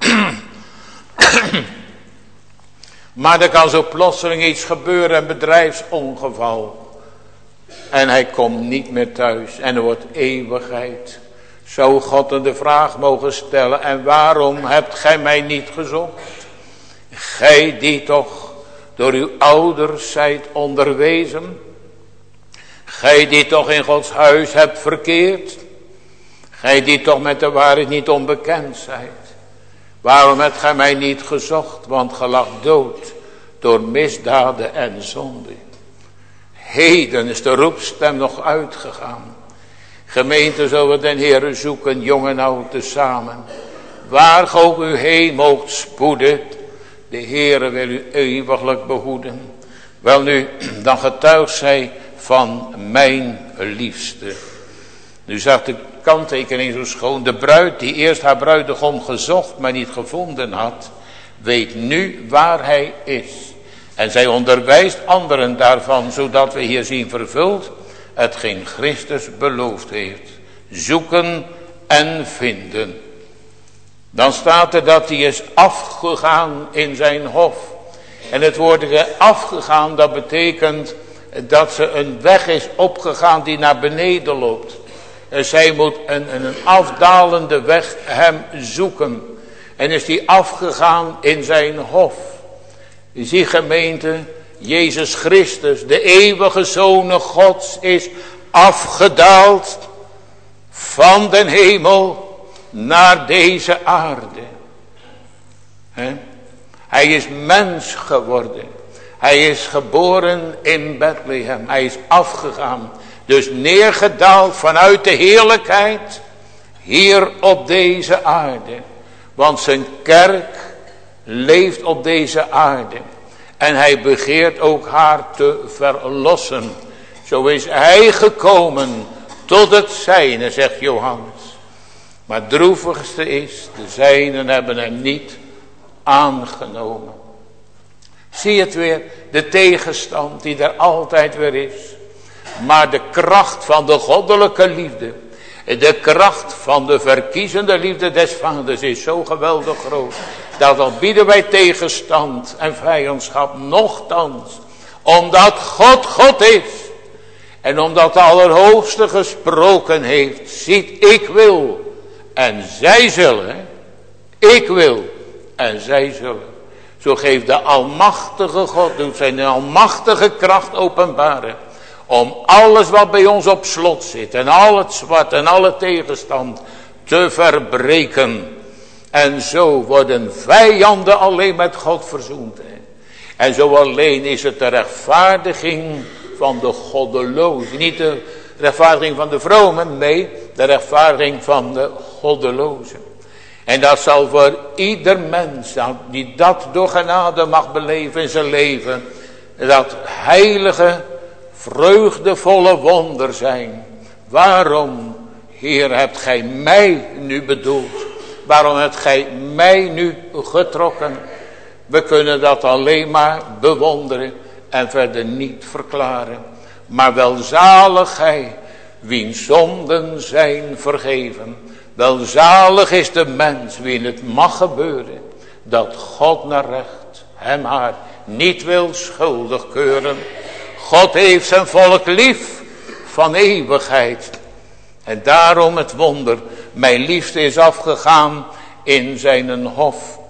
Maar er kan zo plotseling iets gebeuren, een bedrijfsongeval. En hij komt niet meer thuis en er wordt eeuwigheid. Zou God er de vraag mogen stellen, en waarom hebt gij mij niet gezocht? Gij die toch door uw ouders zijt onderwezen. Gij die toch in Gods huis hebt verkeerd. Gij die toch met de waarheid niet onbekend zijt. Waarom hebt gij mij niet gezocht? Want ge lag dood door misdaden en zonde. Heden is de roepstem nog uitgegaan. Gemeente, zullen we den Heere zoeken, jong en oud tezamen. Waar ge ook u heen moogt spoeden, de Heere wil u eeuwiglijk behoeden. Wel nu, dan getuigt zij van mijn liefste. Nu zag de kanttekening zo schoon. De bruid die eerst haar bruidegom gezocht, maar niet gevonden had, weet nu waar hij is. En zij onderwijst anderen daarvan, zodat we hier zien vervuld hetgeen Christus beloofd heeft. Zoeken en vinden. Dan staat er dat hij is afgegaan in zijn hof. En het woord afgegaan, dat betekent dat ze een weg is opgegaan die naar beneden loopt. En zij moet een afdalende weg hem zoeken. En is die afgegaan in zijn hof. Je ziet, gemeente, Jezus Christus, de eeuwige Zoon Gods, is afgedaald van den hemel naar deze aarde. Hij is mens geworden. Hij is geboren in Bethlehem. Hij is afgegaan. Dus neergedaald vanuit de heerlijkheid hier op deze aarde. Want zijn kerk leeft op deze aarde. En hij begeert ook haar te verlossen. Zo is hij gekomen tot het zijne, zegt Johannes. Maar het droevigste is, de zijnen hebben hem niet aangenomen. Zie het weer, de tegenstand die er altijd weer is. Maar de kracht van de goddelijke liefde, de kracht van de verkiezende liefde des vaders is zo geweldig groot. Dat al bieden wij tegenstand en vijandschap, nochtans, omdat God God is. En omdat de Allerhoogste gesproken heeft, ziet, ik wil en zij zullen. Ik wil en zij zullen. Zo geeft de almachtige God, doet zijn almachtige kracht openbaren. Om alles wat bij ons op slot zit. En al het zwart en alle tegenstand te verbreken. En zo worden vijanden alleen met God verzoend. En zo alleen is het de rechtvaardiging van de goddelozen. Niet de rechtvaardiging van de vromen. Nee, de rechtvaardiging van de goddelozen. En dat zal voor ieder mens die dat door genade mag beleven in zijn leven. Dat heilige, vreugdevolle wonder zijn. Waarom, Heer, hebt gij mij nu bedoeld? Waarom hebt gij mij nu getrokken? We kunnen dat alleen maar bewonderen en verder niet verklaren. Maar welzalig gij, wiens zonden zijn vergeven. Welzalig is de mens, wien het mag gebeuren, dat God naar recht hem haar niet wil schuldig keuren. God heeft zijn volk lief van eeuwigheid. En daarom het wonder, mijn liefde is afgegaan in zijn hof.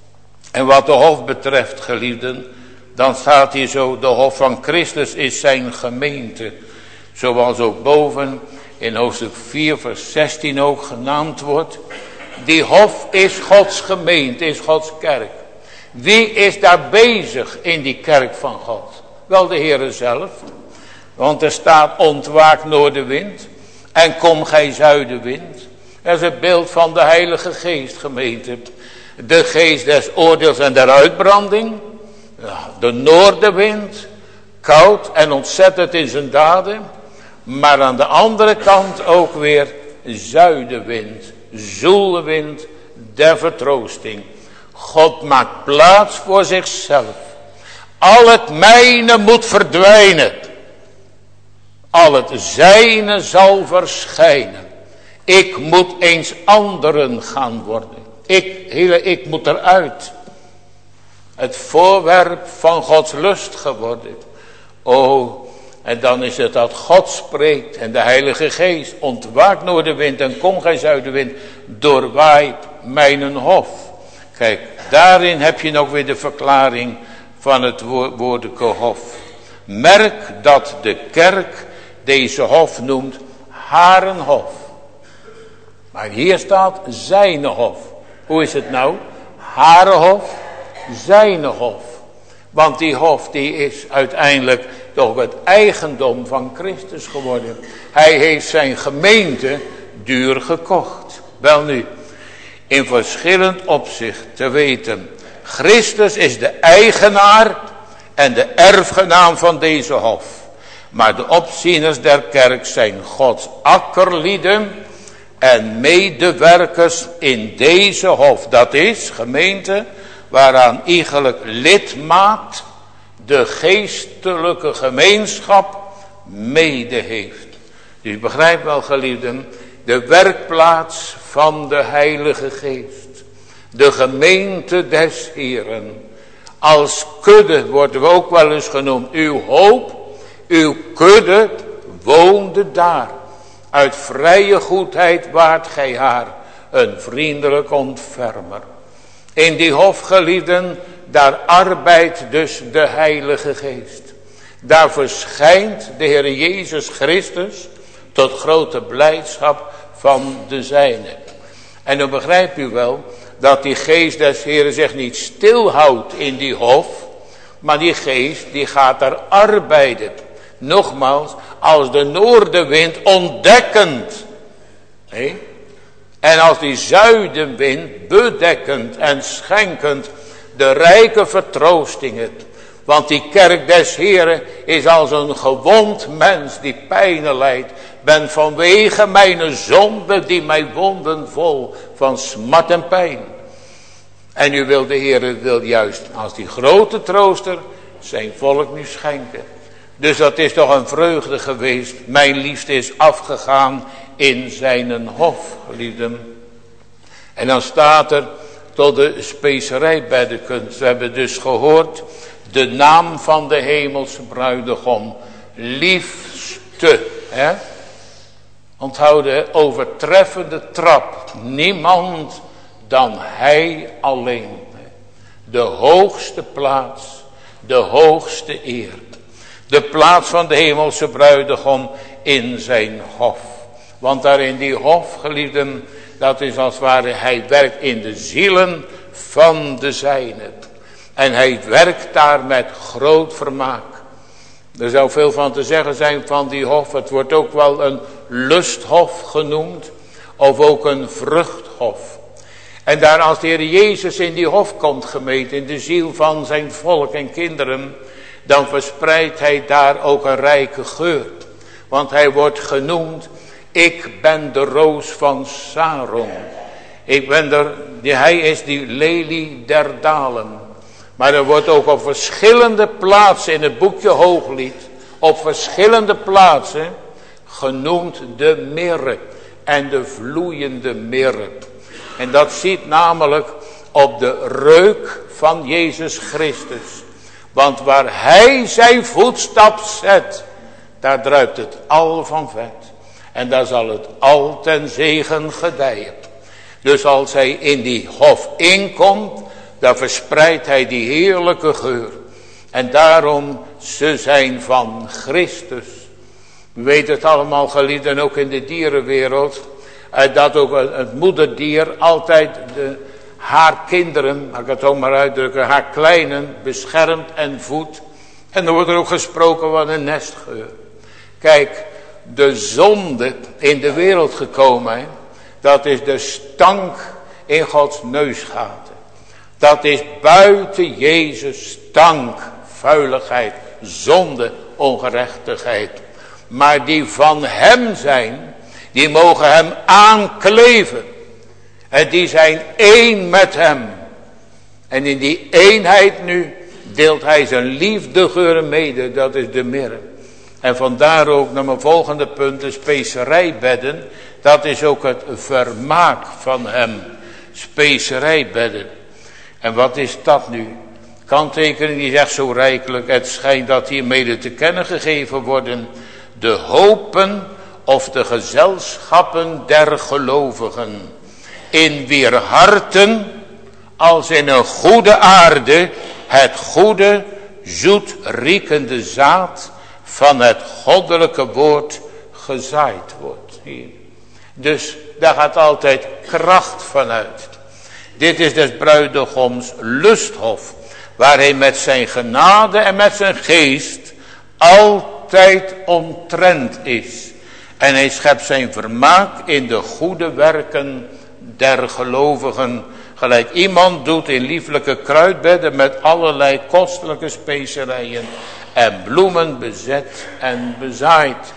En wat de hof betreft, geliefden, dan staat hier zo, de hof van Christus is zijn gemeente. Zoals ook boven in hoofdstuk 4 vers 16 ook genaamd wordt. Die hof is Gods gemeente, is Gods kerk. Wie is daar bezig in die kerk van God? Wel de Heere zelf. Want er staat ontwaak noordenwind en kom gij zuidenwind. Dat is het beeld van de Heilige Geest, gemeente. De geest des oordeels en der uitbranding. De noordenwind. koud en ontzettend in zijn daden. Maar aan de andere kant ook weer zuidenwind, zoele wind der vertroosting. God maakt plaats voor zichzelf. Al het mijne moet verdwijnen. Al het zijne zal verschijnen. Ik moet eens anderen gaan worden. Ik moet eruit. Het voorwerp van Gods lust geworden. Oh, en dan is het dat God spreekt en de Heilige Geest ontwaakt noordenwind en kom gij zuidenwind, doorwaait mijn hof. Kijk, daarin heb je nog weer de verklaring van het woordelijke hof. Merk dat de kerk deze hof noemt haren hof. Maar hier staat zijne hof. Hoe is het nou? Hare hof, zijne hof. Want die hof die is uiteindelijk toch het eigendom van Christus geworden. Hij heeft zijn gemeente duur gekocht. Welnu, in verschillend opzicht te weten. Christus is de eigenaar en de erfgenaam van deze hof. Maar de opzieners der kerk zijn Gods akkerlieden en medewerkers in deze hof. Dat is, gemeente, waaraan iegelijk lidmaat de geestelijke gemeenschap mede heeft. U begrijpt wel, geliefden, de werkplaats van de Heilige Geest. De gemeente des Heeren. Als kudde worden we ook wel eens genoemd. Uw hoop, uw kudde woonde daar. Uit vrije goedheid waart gij haar, een vriendelijk ontfermer. In die hof, geliefden, daar arbeidt dus de Heilige Geest. Daar verschijnt de Heer Jezus Christus tot grote blijdschap van de zijnen. En dan begrijpt u wel dat die geest des Heeren zich niet stilhoudt in die hof, maar die geest die gaat daar arbeiden. Nogmaals, als de noordenwind ontdekkend. En als die zuidenwind bedekkend en schenkend de rijke vertroostingen. Want die kerk des Heeren is als een gewond mens die pijnen lijdt. Ben vanwege mijn zonde die mij wonden vol van smart en pijn. En u wil de Heer wil juist als die grote trooster zijn volk nu schenken. Dus dat is toch een vreugde geweest. Mijn liefde is afgegaan in zijn hof, geliefden. En dan staat er tot de specerijbeddenkunst. We hebben dus gehoord de naam van de hemelse bruidegom. Liefste. Onthouden, overtreffende trap. Niemand dan hij alleen. De hoogste plaats. De hoogste eer. De plaats van de hemelse bruidegom in zijn hof. Want daar in die hof, geliefden, dat is als het ware, hij werkt in de zielen van de zijnen. En hij werkt daar met groot vermaak. Er zou veel van te zeggen zijn van die hof. Het wordt ook wel een lusthof genoemd. Of ook een vruchthof. En daar als de Heer Jezus in die hof komt gemeten, in de ziel van zijn volk en kinderen, dan verspreidt hij daar ook een rijke geur. Want hij wordt genoemd, ik ben de roos van Saron. Hij is die lelie der dalen. Maar er wordt ook op verschillende plaatsen in het boekje Hooglied, op verschillende plaatsen genoemd de mirre en de vloeiende mirre. En dat ziet namelijk op de reuk van Jezus Christus. Want waar hij zijn voetstap zet, daar druipt het al van vet. En daar zal het al ten zegen gedijen. Dus als hij in die hof inkomt, dan verspreidt hij die heerlijke geur. En daarom, ze zijn van Christus. U weet het allemaal, geliefden, ook in de dierenwereld. Dat ook het moederdier altijd haar kinderen, mag ik het ook maar uitdrukken, haar kleinen beschermt en voedt. En dan wordt er ook gesproken van een nestgeur. Kijk, de zonde in de wereld gekomen, dat is de stank in Gods neusgaten. Dat is buiten Jezus stank, vuiligheid, zonde, ongerechtigheid. Maar die van hem zijn, die mogen hem aankleven. En die zijn één met hem. En in die eenheid nu deelt hij zijn liefdegeur mede, dat is de mirre. En vandaar ook naar mijn volgende punt, de specerijbedden. Dat is ook het vermaak van hem. Specerijbedden. En wat is dat nu? Kanttekening die zegt zo rijkelijk. Het schijnt dat hiermede te kennen gegeven worden. De hopen of de gezelschappen der gelovigen. In wier harten als in een goede aarde het goede zoet riekende zaad van het goddelijke woord gezaaid wordt. Hier. Dus daar gaat altijd kracht van uit. Dit is des bruidegoms lusthof, waar hij met zijn genade en met zijn geest altijd omtrent is. En hij schept zijn vermaak in de goede werken der gelovigen. Gelijk iemand doet in lieflijke kruidbedden met allerlei kostelijke specerijen en bloemen bezet en bezaaid.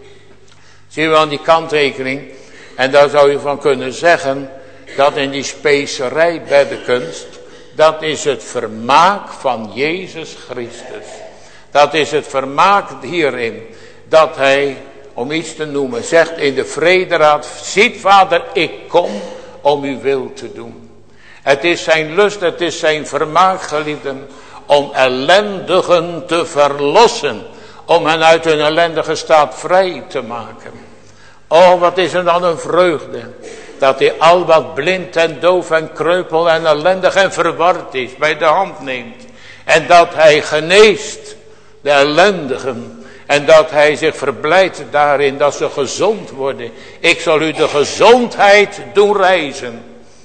Zie je aan die kanttekening? En daar zou je van kunnen zeggen dat in die specerijbeddenkunst, dat is het vermaak van Jezus Christus. Dat is het vermaak hierin, dat hij, om iets te noemen, zegt in de vrederaad, ziet vader, ik kom om uw wil te doen. Het is zijn lust, het is zijn vermaak, geliefden, om ellendigen te verlossen. Om hen uit hun ellendige staat vrij te maken. Oh, wat is er dan een vreugde. Dat hij al wat blind en doof en kreupel en ellendig en verward is bij de hand neemt. En dat hij geneest de ellendigen. En dat hij zich verblijdt daarin dat ze gezond worden. Ik zal u de gezondheid doen reizen.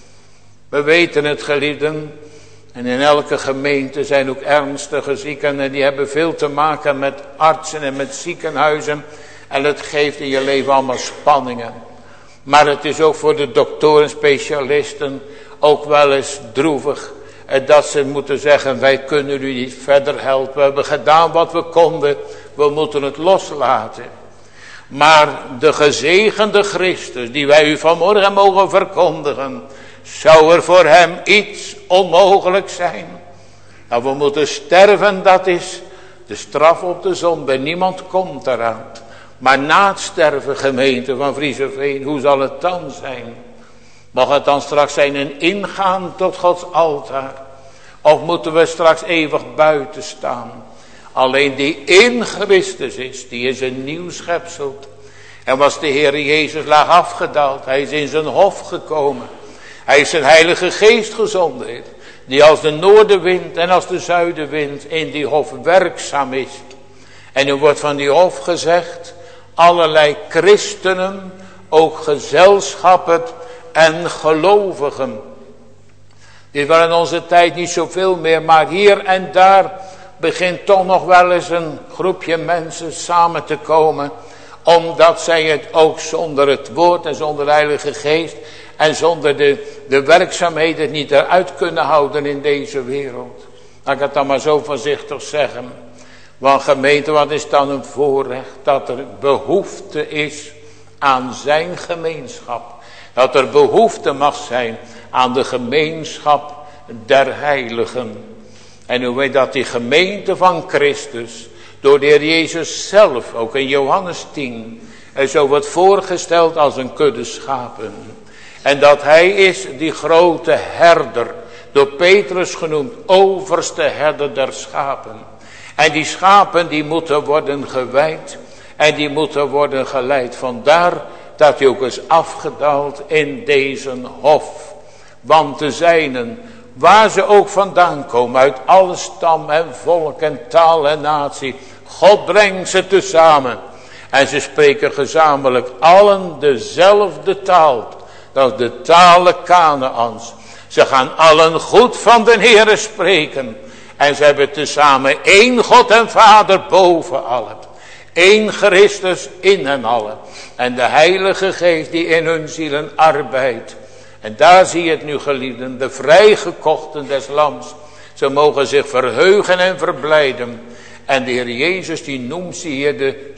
We weten het, geliefden. En in elke gemeente zijn ook ernstige zieken. En die hebben veel te maken met artsen en met ziekenhuizen. En het geeft in je leven allemaal spanningen. Maar het is ook voor de doktoren en specialisten ook wel eens droevig. Dat ze moeten zeggen, wij kunnen u niet verder helpen. We hebben gedaan wat we konden. We moeten het loslaten. Maar de gezegende Christus, die wij u vanmorgen mogen verkondigen, zou er voor hem iets onmogelijk zijn? Nou, we moeten sterven, dat is de straf op de zonde. Niemand komt eraan. Maar na het sterven, gemeente van Vriezenveen, hoe zal het dan zijn? Mag het dan straks zijn een ingaan tot Gods altaar? Of moeten we straks eeuwig buiten staan? Alleen die in Christus is, die is een nieuw schepsel. En was de Heer Jezus laag afgedaald. Hij is in zijn hof gekomen. Hij is zijn heilige geest gezonden. Die als de noordenwind en als de zuidenwind in die hof werkzaam is. En er wordt van die hof gezegd, allerlei christenen, ook gezelschappen en gelovigen. Dit was in onze tijd niet zoveel meer, maar hier en daar begint toch nog wel eens een groepje mensen samen te komen. Omdat zij het ook zonder het woord en zonder de Heilige Geest en zonder de werkzaamheden niet eruit kunnen houden in deze wereld. Laat ik het dan maar zo voorzichtig zeggen. Want gemeente, wat is dan een voorrecht? Dat er behoefte is aan zijn gemeenschap. Dat er behoefte mag zijn aan de gemeenschap der heiligen. En hoe weet dat die gemeente van Christus door de Heer Jezus zelf, ook in Johannes 10, zo wordt voorgesteld als een kudde schapen. En dat hij is die grote herder, door Petrus genoemd, overste herder der schapen. En die schapen die moeten worden gewijd en die moeten worden geleid. Vandaar dat hij ook is afgedaald in deze hof. Want de zijnen, waar ze ook vandaan komen, uit alle stam en volk en taal en natie, God brengt ze tezamen. En ze spreken gezamenlijk allen dezelfde taal. Dat is de talen Kanaans. Ze gaan allen goed van de Heere spreken. En ze hebben tezamen één God en Vader boven allen. Eén Christus in hen allen. En de Heilige Geest die in hun zielen arbeidt. En daar zie je het nu, geliefden, de vrijgekochten des lams. Ze mogen zich verheugen en verblijden. En de Heer Jezus die noemt ze hier de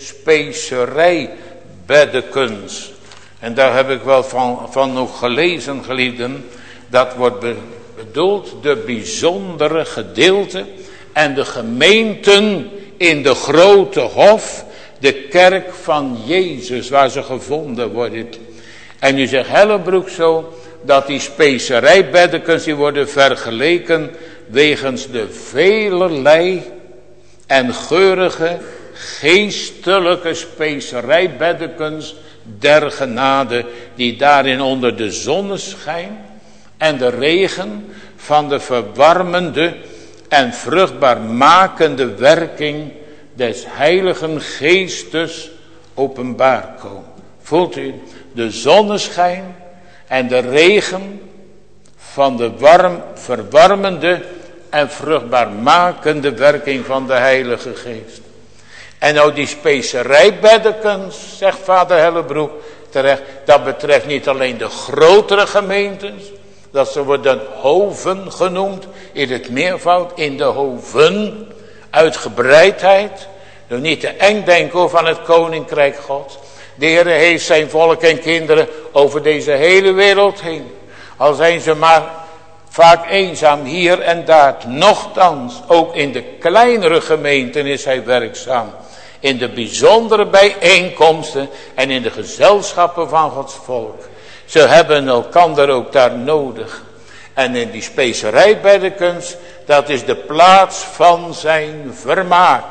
specerijbeddekens. En daar heb ik wel van nog gelezen, geliefden. Dat wordt bedoeld de bijzondere gedeelte en de gemeenten in de grote hof. De kerk van Jezus waar ze gevonden worden. En nu zegt Hellebroek zo dat die specerijbeddekens die worden vergeleken wegens de velerlei en geurige geestelijke specerijbeddekens der genade die daarin onder de zonneschijn en de regen van de verwarmende en vruchtbaar makende werking des heiligen geestes openbaar komen. Voelt u de zonneschijn en de regen van de verwarmende en vruchtbaar makende werking van de heilige geest. En nou die specerijbeddekens, zegt vader Hellebroek terecht, dat betreft niet alleen de grotere gemeentes, dat ze worden hoven genoemd in het meervoud, in de hoven, uitgebreidheid. Dus niet te eng denken over aan het koninkrijk God. De Heer heeft zijn volk en kinderen over deze hele wereld heen. Al zijn ze maar vaak eenzaam hier en daar. Nochtans, ook in de kleinere gemeenten is hij werkzaam. In de bijzondere bijeenkomsten en in de gezelschappen van Gods volk. Ze hebben elkander ook daar nodig. En in die specerijbeddekens, dat is de plaats van zijn vermaak.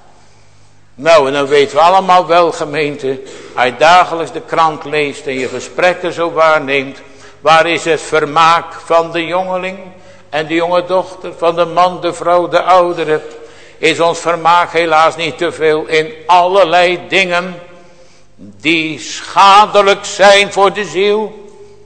Nou, en dan weten we allemaal wel, gemeente, als je dagelijks de krant leest en je gesprekken zo waarneemt, waar is het vermaak van de jongeling en de jonge dochter, van de man, de vrouw, de oudere? Is ons vermaak helaas niet te veel in allerlei dingen die schadelijk zijn voor de ziel.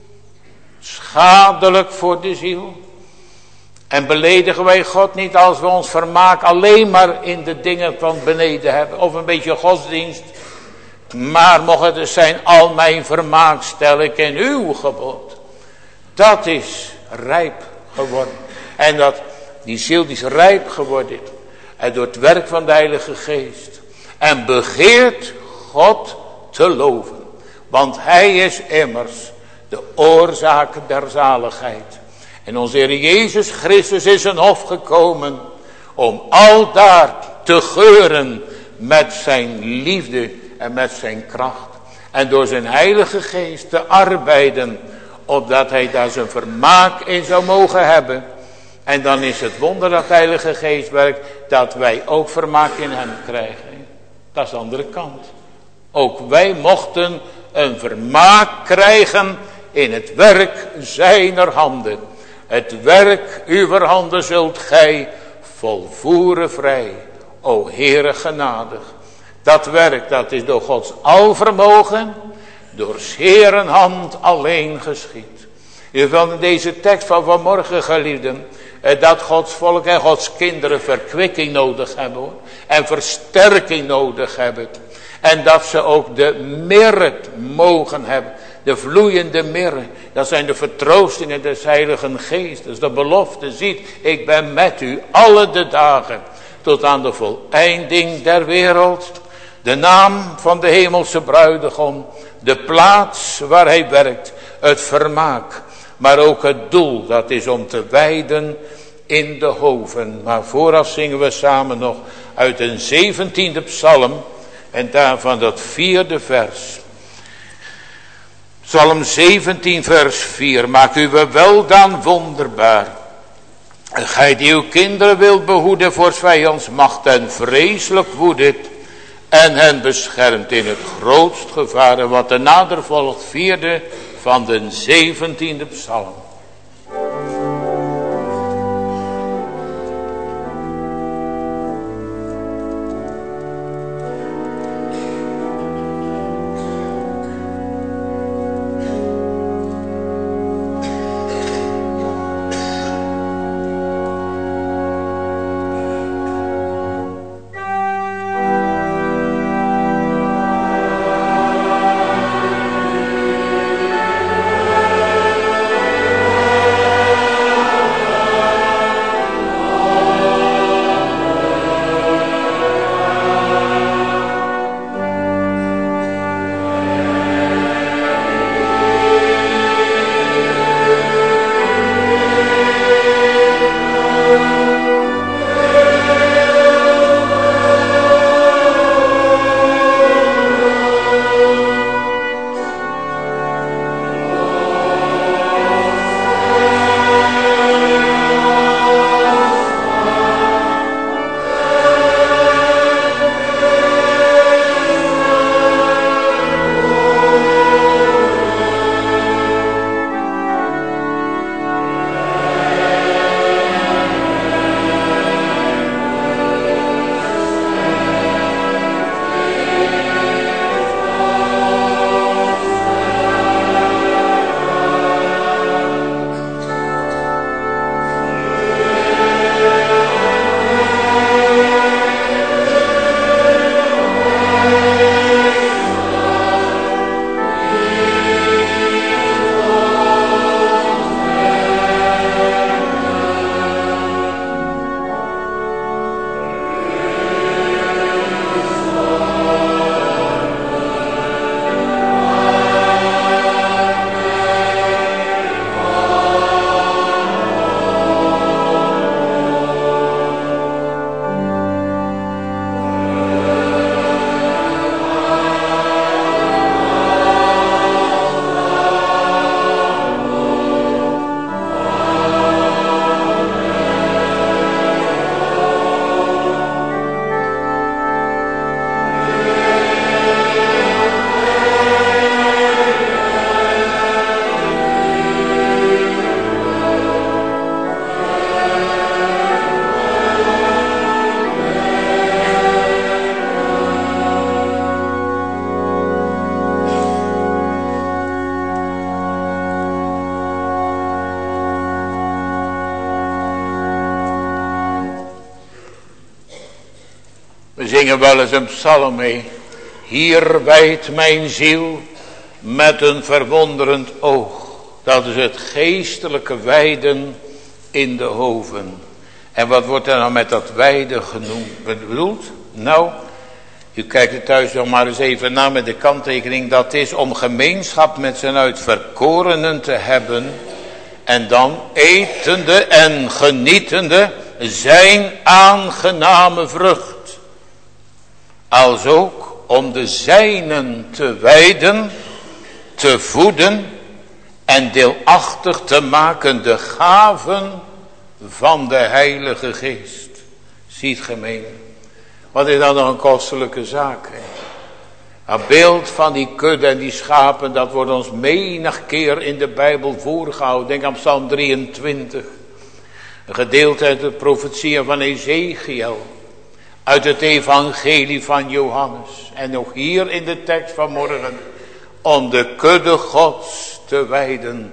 Schadelijk voor de ziel. En beledigen wij God niet als we ons vermaak alleen maar in de dingen van beneden hebben. Of een beetje godsdienst. Maar mocht het dus zijn, al mijn vermaak stel ik in uw gebod. Dat is rijp geworden. En dat die ziel die is rijp geworden. En door het werk van de Heilige Geest. En begeert God te loven. Want hij is immers de oorzaak der zaligheid. En onze Heer Jezus Christus is een hof gekomen om aldaar te geuren met zijn liefde en met zijn kracht. En door zijn Heilige Geest te arbeiden, opdat hij daar zijn vermaak in zou mogen hebben. En dan is het wonder dat de Heilige Geest werkt, dat wij ook vermaak in hem krijgen. Dat is de andere kant. Ook wij mochten een vermaak krijgen in het werk zijner handen. Het werk uwer handen zult gij volvoeren vrij, o Heere genadig. Dat werk, dat is door Gods alvermogen, door 's Heeren hand alleen geschied. U wilt in deze tekst van vanmorgen, geliefden, dat Gods volk en Gods kinderen verkwikking nodig hebben, hoor. En versterking nodig hebben. En dat ze ook de mirre mogen hebben. De vloeiende mirre. Dat zijn de vertroostingen des Heiligen Geestes. De belofte, ziet, ik ben met u alle de dagen. Tot aan de voleinding der wereld. De naam van de hemelse bruidegom. De plaats waar hij werkt. Het vermaak. Maar ook het doel, dat is om te wijden in de hoven. Maar vooraf zingen we samen nog uit een 17e psalm. En daarvan dat 4e vers. Psalm 17 vers 4. Maak uw weldaad wonderbaar. En gij die uw kinderen wilt behoeden voor 's vijands macht en vreselijk woede. En hen beschermt in het grootst gevaar. En wat er nader volgt, 4e van de 17e psalm. We zingen wel eens een psalm mee. Hier wijdt mijn ziel met een verwonderend oog. Dat is het geestelijke weiden in de hoven. En wat wordt er nou met dat weiden genoemd bedoeld? Nou, u kijkt er thuis nog maar eens even na met de kanttekening. Dat is om gemeenschap met zijn uitverkorenen te hebben. En dan etende en genietende zijn aangename vrucht. Als ook om de zijnen te wijden, te voeden en deelachtig te maken de gaven van de Heilige Geest. Ziet gemeen, wat is dat nog een kostelijke zaak. Hè? Het beeld van die kudde en die schapen, dat wordt ons menig keer in de Bijbel voorgehouden. Denk aan Psalm 23. Een gedeelte uit de profetieën van Ezekiel. Uit het evangelie van Johannes. En nog hier in de tekst van morgen. Om de kudde Gods te wijden.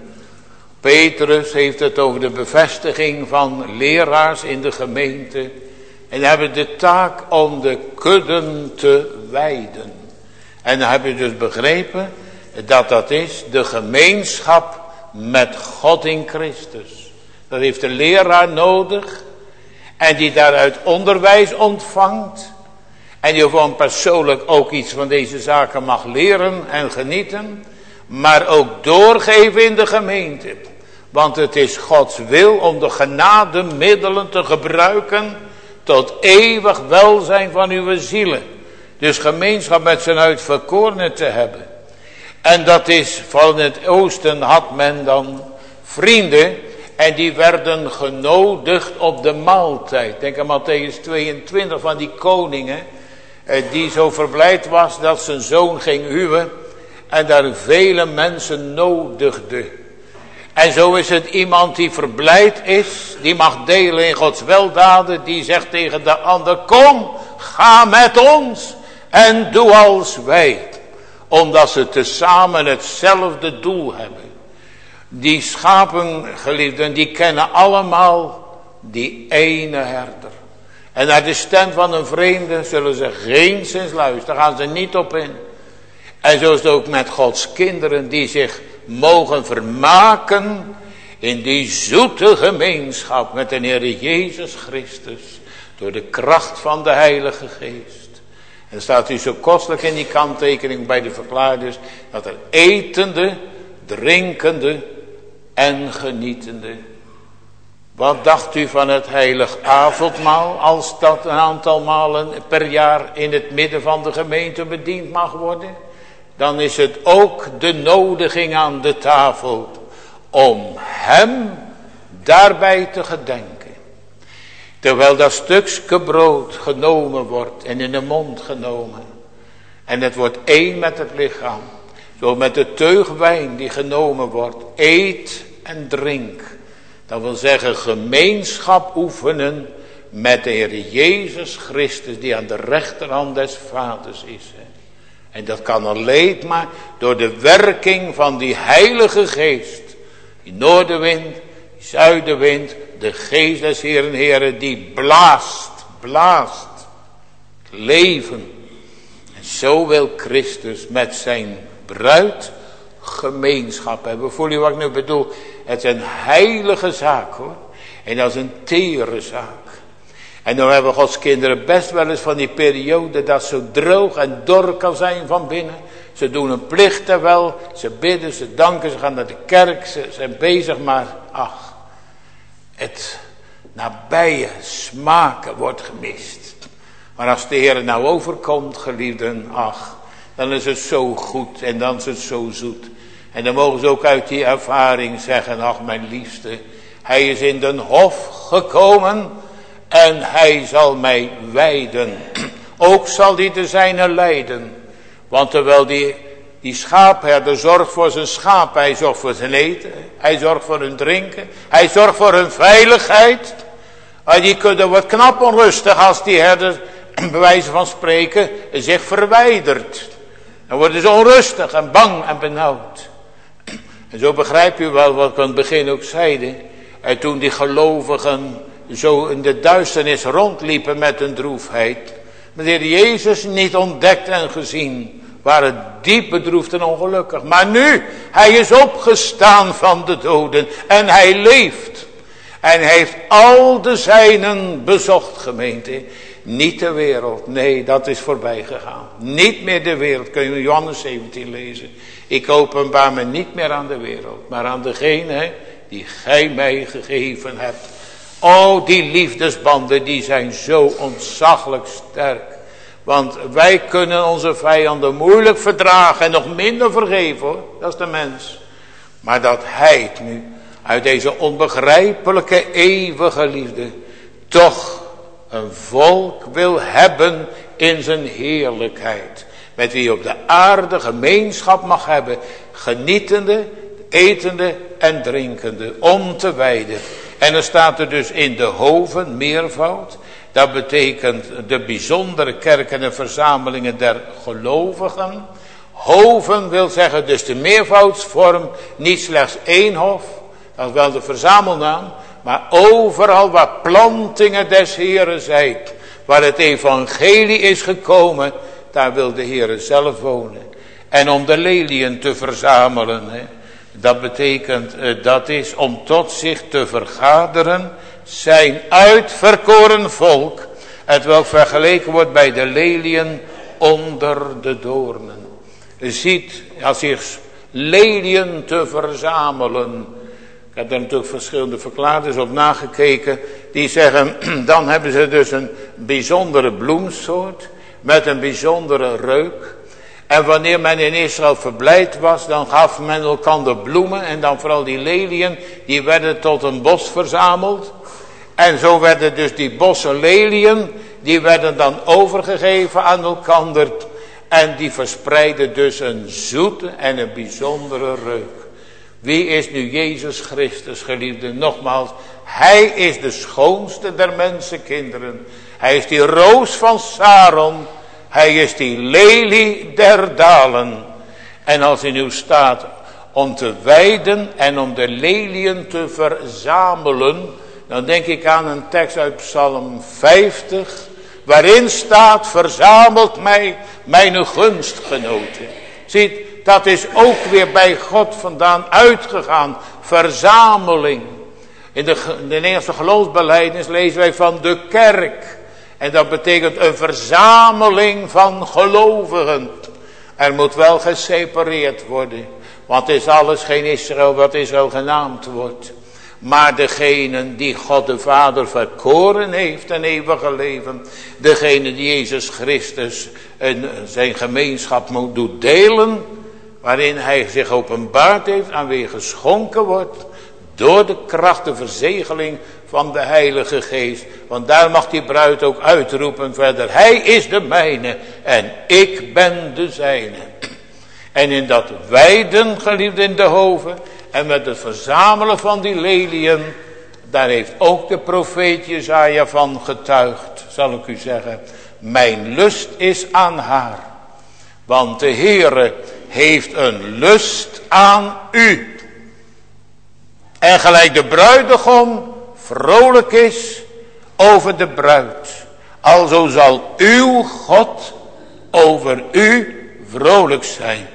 Petrus heeft het over de bevestiging van leraars in de gemeente. En hebben de taak om de kudden te wijden. En dan heb je dus begrepen dat dat is de gemeenschap met God in Christus. Dat heeft de leraar nodig. En die daaruit onderwijs ontvangt. En die gewoon persoonlijk ook iets van deze zaken mag leren en genieten. Maar ook doorgeven in de gemeente. Want het is Gods wil om de genademiddelen te gebruiken tot eeuwig welzijn van uw zielen. Dus gemeenschap met zijn uitverkorenen te hebben. En dat is van het oosten had men dan vrienden. En die werden genodigd op de maaltijd. Denk aan Matthäus 22 van die koningen. Die zo verblijd was dat zijn zoon ging huwen. En daar vele mensen nodigde. En zo is het iemand die verblijd is. Die mag delen in Gods weldaden. Die zegt tegen de ander. Kom, ga met ons. En doe als wij. Omdat ze tezamen hetzelfde doel hebben. Die schapen, geliefden, die kennen allemaal die ene herder. En naar de stem van een vreemde zullen ze geenszins luisteren. Daar gaan ze niet op in. En zo is het ook met Gods kinderen die zich mogen vermaken in die zoete gemeenschap met de Heer Jezus Christus. Door de kracht van de Heilige Geest. En staat u zo kostelijk in die kanttekening bij de verklaarders. Dat er etende, drinkende en genietende. Wat dacht u van het heilig avondmaal. Als dat een aantal malen per jaar in het midden van de gemeente bediend mag worden. Dan is het ook de nodiging aan de tafel. Om hem daarbij te gedenken. Terwijl dat stukje brood genomen wordt en in de mond genomen. En het wordt één met het lichaam. Zo met de teug wijn die genomen wordt. Eet en drink. Dat wil zeggen gemeenschap oefenen met de Heer Jezus Christus die aan de rechterhand des Vaders is. En dat kan alleen maar door de werking van die Heilige Geest. Die noordenwind, die zuidenwind, de Geest des Heren die blaast. Leven. En zo wil Christus met zijn bruid gemeenschap hebben. Voel je wat ik nu bedoel? Het is een heilige zaak hoor. En dat is een tere zaak. En dan hebben Gods kinderen best wel eens van die periode dat zo droog en dor kan zijn van binnen. Ze doen hun plichten wel. Ze bidden, ze danken, ze gaan naar de kerk. Ze zijn bezig, maar ach. Het nabije smaken wordt gemist. Maar als de Heer nou overkomt, geliefden, ach. Dan is het zo goed en dan is het zo zoet. En dan mogen ze ook uit die ervaring zeggen, ach mijn liefste. Hij is in den hof gekomen en hij zal mij wijden. Ook zal hij de zijne leiden. Want terwijl die schaapherder zorgt voor zijn schaap. Hij zorgt voor zijn eten. Hij zorgt voor hun drinken. Hij zorgt voor hun veiligheid. En die kunnen wat knap onrustig als die herder, bij wijze van spreken, zich verwijdert. Dan worden ze onrustig en bang en benauwd. En zo begrijp u wel wat ik aan het begin ook zeide. En toen die gelovigen zo in de duisternis rondliepen met hun droefheid. met de Heer Jezus niet ontdekt en gezien, waren diep bedroefd en ongelukkig. Maar nu, hij is opgestaan van de doden en hij leeft. En hij heeft al de zijnen bezocht, gemeente. Niet de wereld, nee, dat is voorbij gegaan. Niet meer de wereld, kun je in Johannes 17 lezen. Ik openbaar me niet meer aan de wereld, maar aan degene die gij mij gegeven hebt. Oh, die liefdesbanden, die zijn zo ontzaglijk sterk. Want wij kunnen onze vijanden moeilijk verdragen en nog minder vergeven, hoor. Dat is de mens. Maar dat hij nu uit deze onbegrijpelijke eeuwige liefde toch een volk wil hebben in zijn heerlijkheid. Met wie op de aarde gemeenschap mag hebben. Genietende, etende en drinkende. Om te wijden. En er staat er dus in de hoven meervoud. Dat betekent de bijzondere kerken en verzamelingen der gelovigen. Hoven wil zeggen dus de meervoudsvorm. Niet slechts één hof. Dat is wel de verzamelnaam. Maar overal waar plantingen des Heeren zijn. Waar het evangelie is gekomen. Daar wil de Heere zelf wonen. En om de leliën te verzamelen. Dat betekent, dat is om tot zich te vergaderen. Zijn uitverkoren volk. Het welk vergeleken wordt bij de leliën onder de doornen. U ziet, als zich leliën te verzamelen. Ik heb daar natuurlijk verschillende verklaarders op nagekeken. Die zeggen, dan hebben ze dus een bijzondere bloemsoort. Met een bijzondere reuk. En wanneer men in Israël verblijd was, dan gaf men elkander bloemen. En dan vooral die leliën, die werden tot een bos verzameld. En zo werden dus die bossen leliën, die werden dan overgegeven aan elkander. En die verspreidden dus een zoete en een bijzondere reuk. Wie is nu Jezus Christus, geliefde? Nogmaals, hij is de schoonste der mensenkinderen. Hij is die roos van Saron. Hij is die lelie der dalen. En als hij nu staat om te weiden en om de leliën te verzamelen, dan denk ik aan een tekst uit Psalm 50, waarin staat, verzamelt mij mijn gunstgenoten. Ziet, dat is ook weer bij God vandaan uitgegaan. Verzameling. In de Nederlandse geloofsbelijdenis lezen wij van de kerk. En dat betekent een verzameling van gelovigen. Er moet wel gesepareerd worden. Want het is alles geen Israël wat Israël genaamd wordt. Maar degenen die God de Vader verkoren heeft en eeuwige leven. Degene die Jezus Christus en zijn gemeenschap moet doen delen. Waarin hij zich openbaard heeft, aan wie geschonken wordt. Door de kracht, de verzegeling van de Heilige Geest. Want daar mag die bruid ook uitroepen verder. Hij is de mijne en ik ben de zijne. En in dat weiden, geliefd in de hoven. En met het verzamelen van die leliën. Daar heeft ook de profeet Jesaja van getuigd. Zal ik u zeggen. Mijn lust is aan haar. Want de Heere heeft een lust aan u. En gelijk de bruidegom vrolijk is over de bruid. Alzo zal uw God over u vrolijk zijn.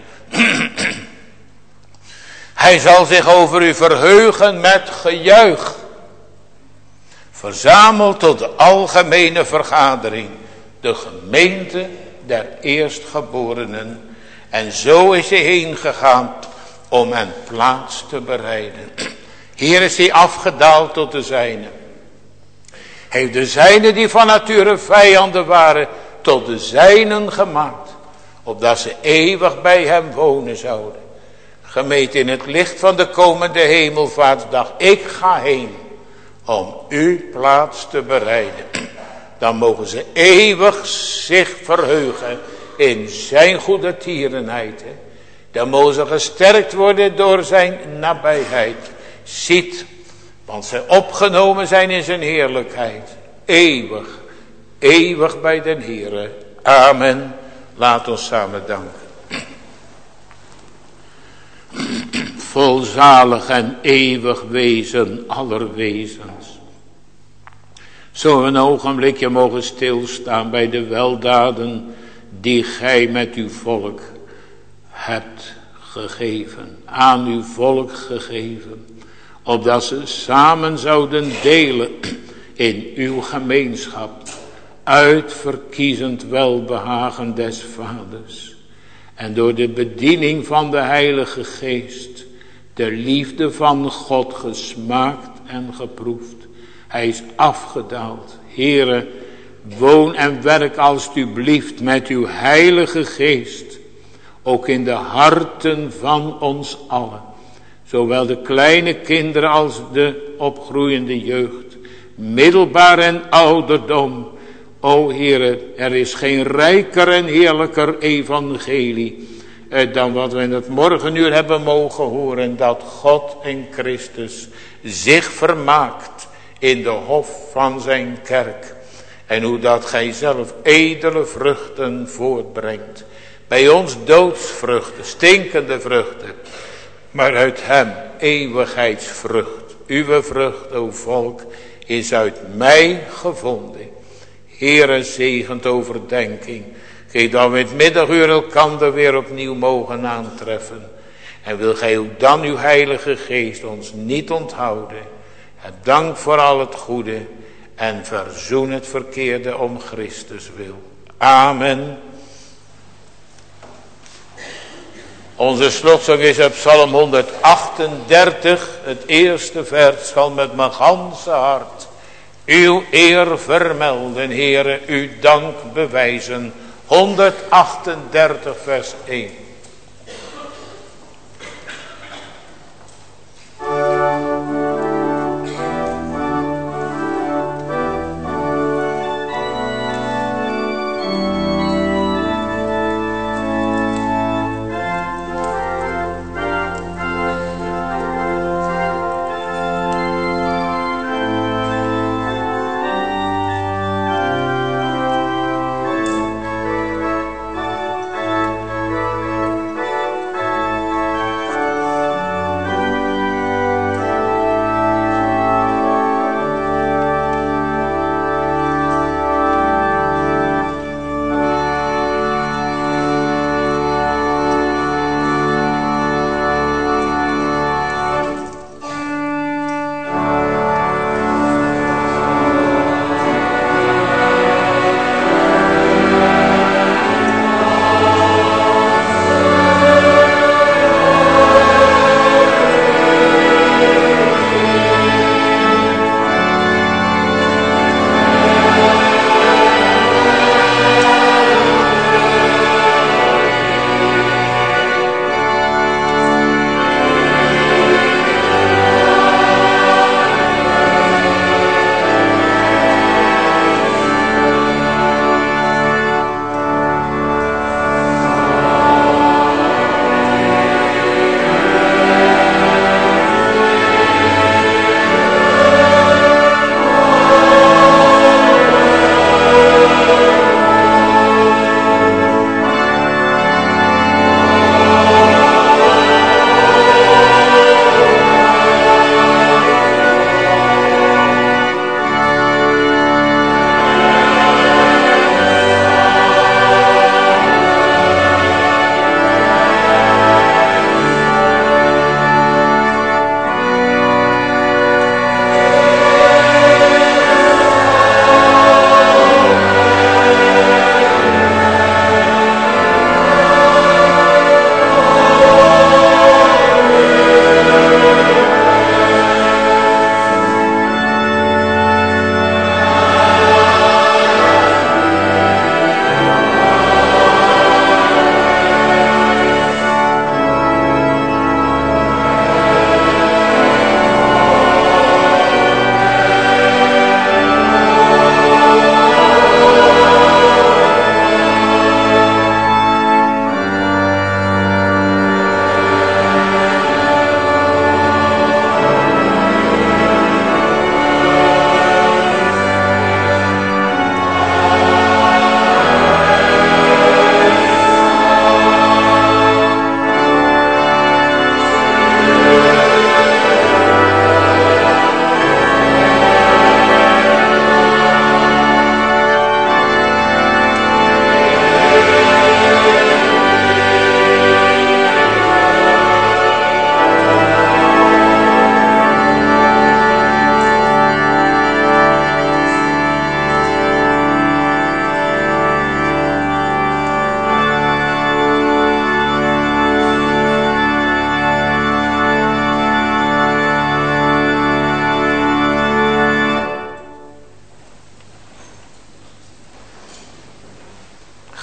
Hij zal zich over u verheugen met gejuich. Verzameld tot de algemene vergadering. De gemeente der eerstgeborenen. En zo is hij heen gegaan om hen plaats te bereiden. Hier is hij afgedaald tot de zijnen. Heeft de zijnen die van nature vijanden waren tot de zijnen gemaakt. Opdat ze eeuwig bij hem wonen zouden. Gemeente in het licht van de komende hemelvaartsdag. Ik ga heen om u plaats te bereiden. Dan mogen ze eeuwig zich verheugen in zijn goede tierenheid. Dan mogen ze gesterkt worden door zijn nabijheid. Ziet, want zij opgenomen zijn in zijn heerlijkheid. Eeuwig, eeuwig bij den Heere. Amen. Laat ons samen danken. Volzalig en eeuwig wezen aller wezens. Zo een ogenblikje mogen stilstaan bij de weldaden die gij met uw volk hebt gegeven. Aan uw volk gegeven. Opdat ze samen zouden delen in uw gemeenschap. Uitverkiezend welbehagen des vaders. En door de bediening van de Heilige Geest. De liefde van God gesmaakt en geproefd. Hij is afgedaald. Heere, woon en werk alstublieft met uw Heilige Geest. Ook in de harten van ons allen. Zowel de kleine kinderen als de opgroeiende jeugd. Middelbaar en ouderdom. O Heere, er is geen rijker en heerlijker evangelie. Dan wat we in het morgenuur hebben mogen horen. Dat God in Christus zich vermaakt in de hof van zijn kerk. En hoe dat gij zelf edele vruchten voortbrengt. Bij ons doodsvruchten, stinkende vruchten. Maar uit hem eeuwigheidsvrucht. Uwe vrucht, o volk, is uit mij gevonden. Heere, zegent overdenking. Geef dat we in het middaguur elkander weer opnieuw mogen aantreffen. En wil gij ook dan uw Heilige Geest ons niet onthouden. En dank voor al het goede. En verzoen het verkeerde om Christus wil. Amen. Onze slotzang is op Psalm 138. Het eerste vers zal met mijn ganse hart uw eer vermelden, Heere, uw dank bewijzen. 138 vers 1.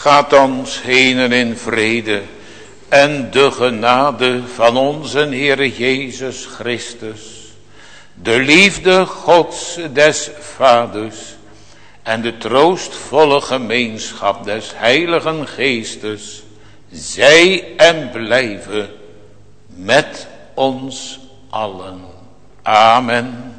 Gaat ons heen in vrede en de genade van onze Heere Jezus Christus, de liefde Gods des Vaders en de troostvolle gemeenschap des Heiligen Geestes, zij en blijven met ons allen. Amen.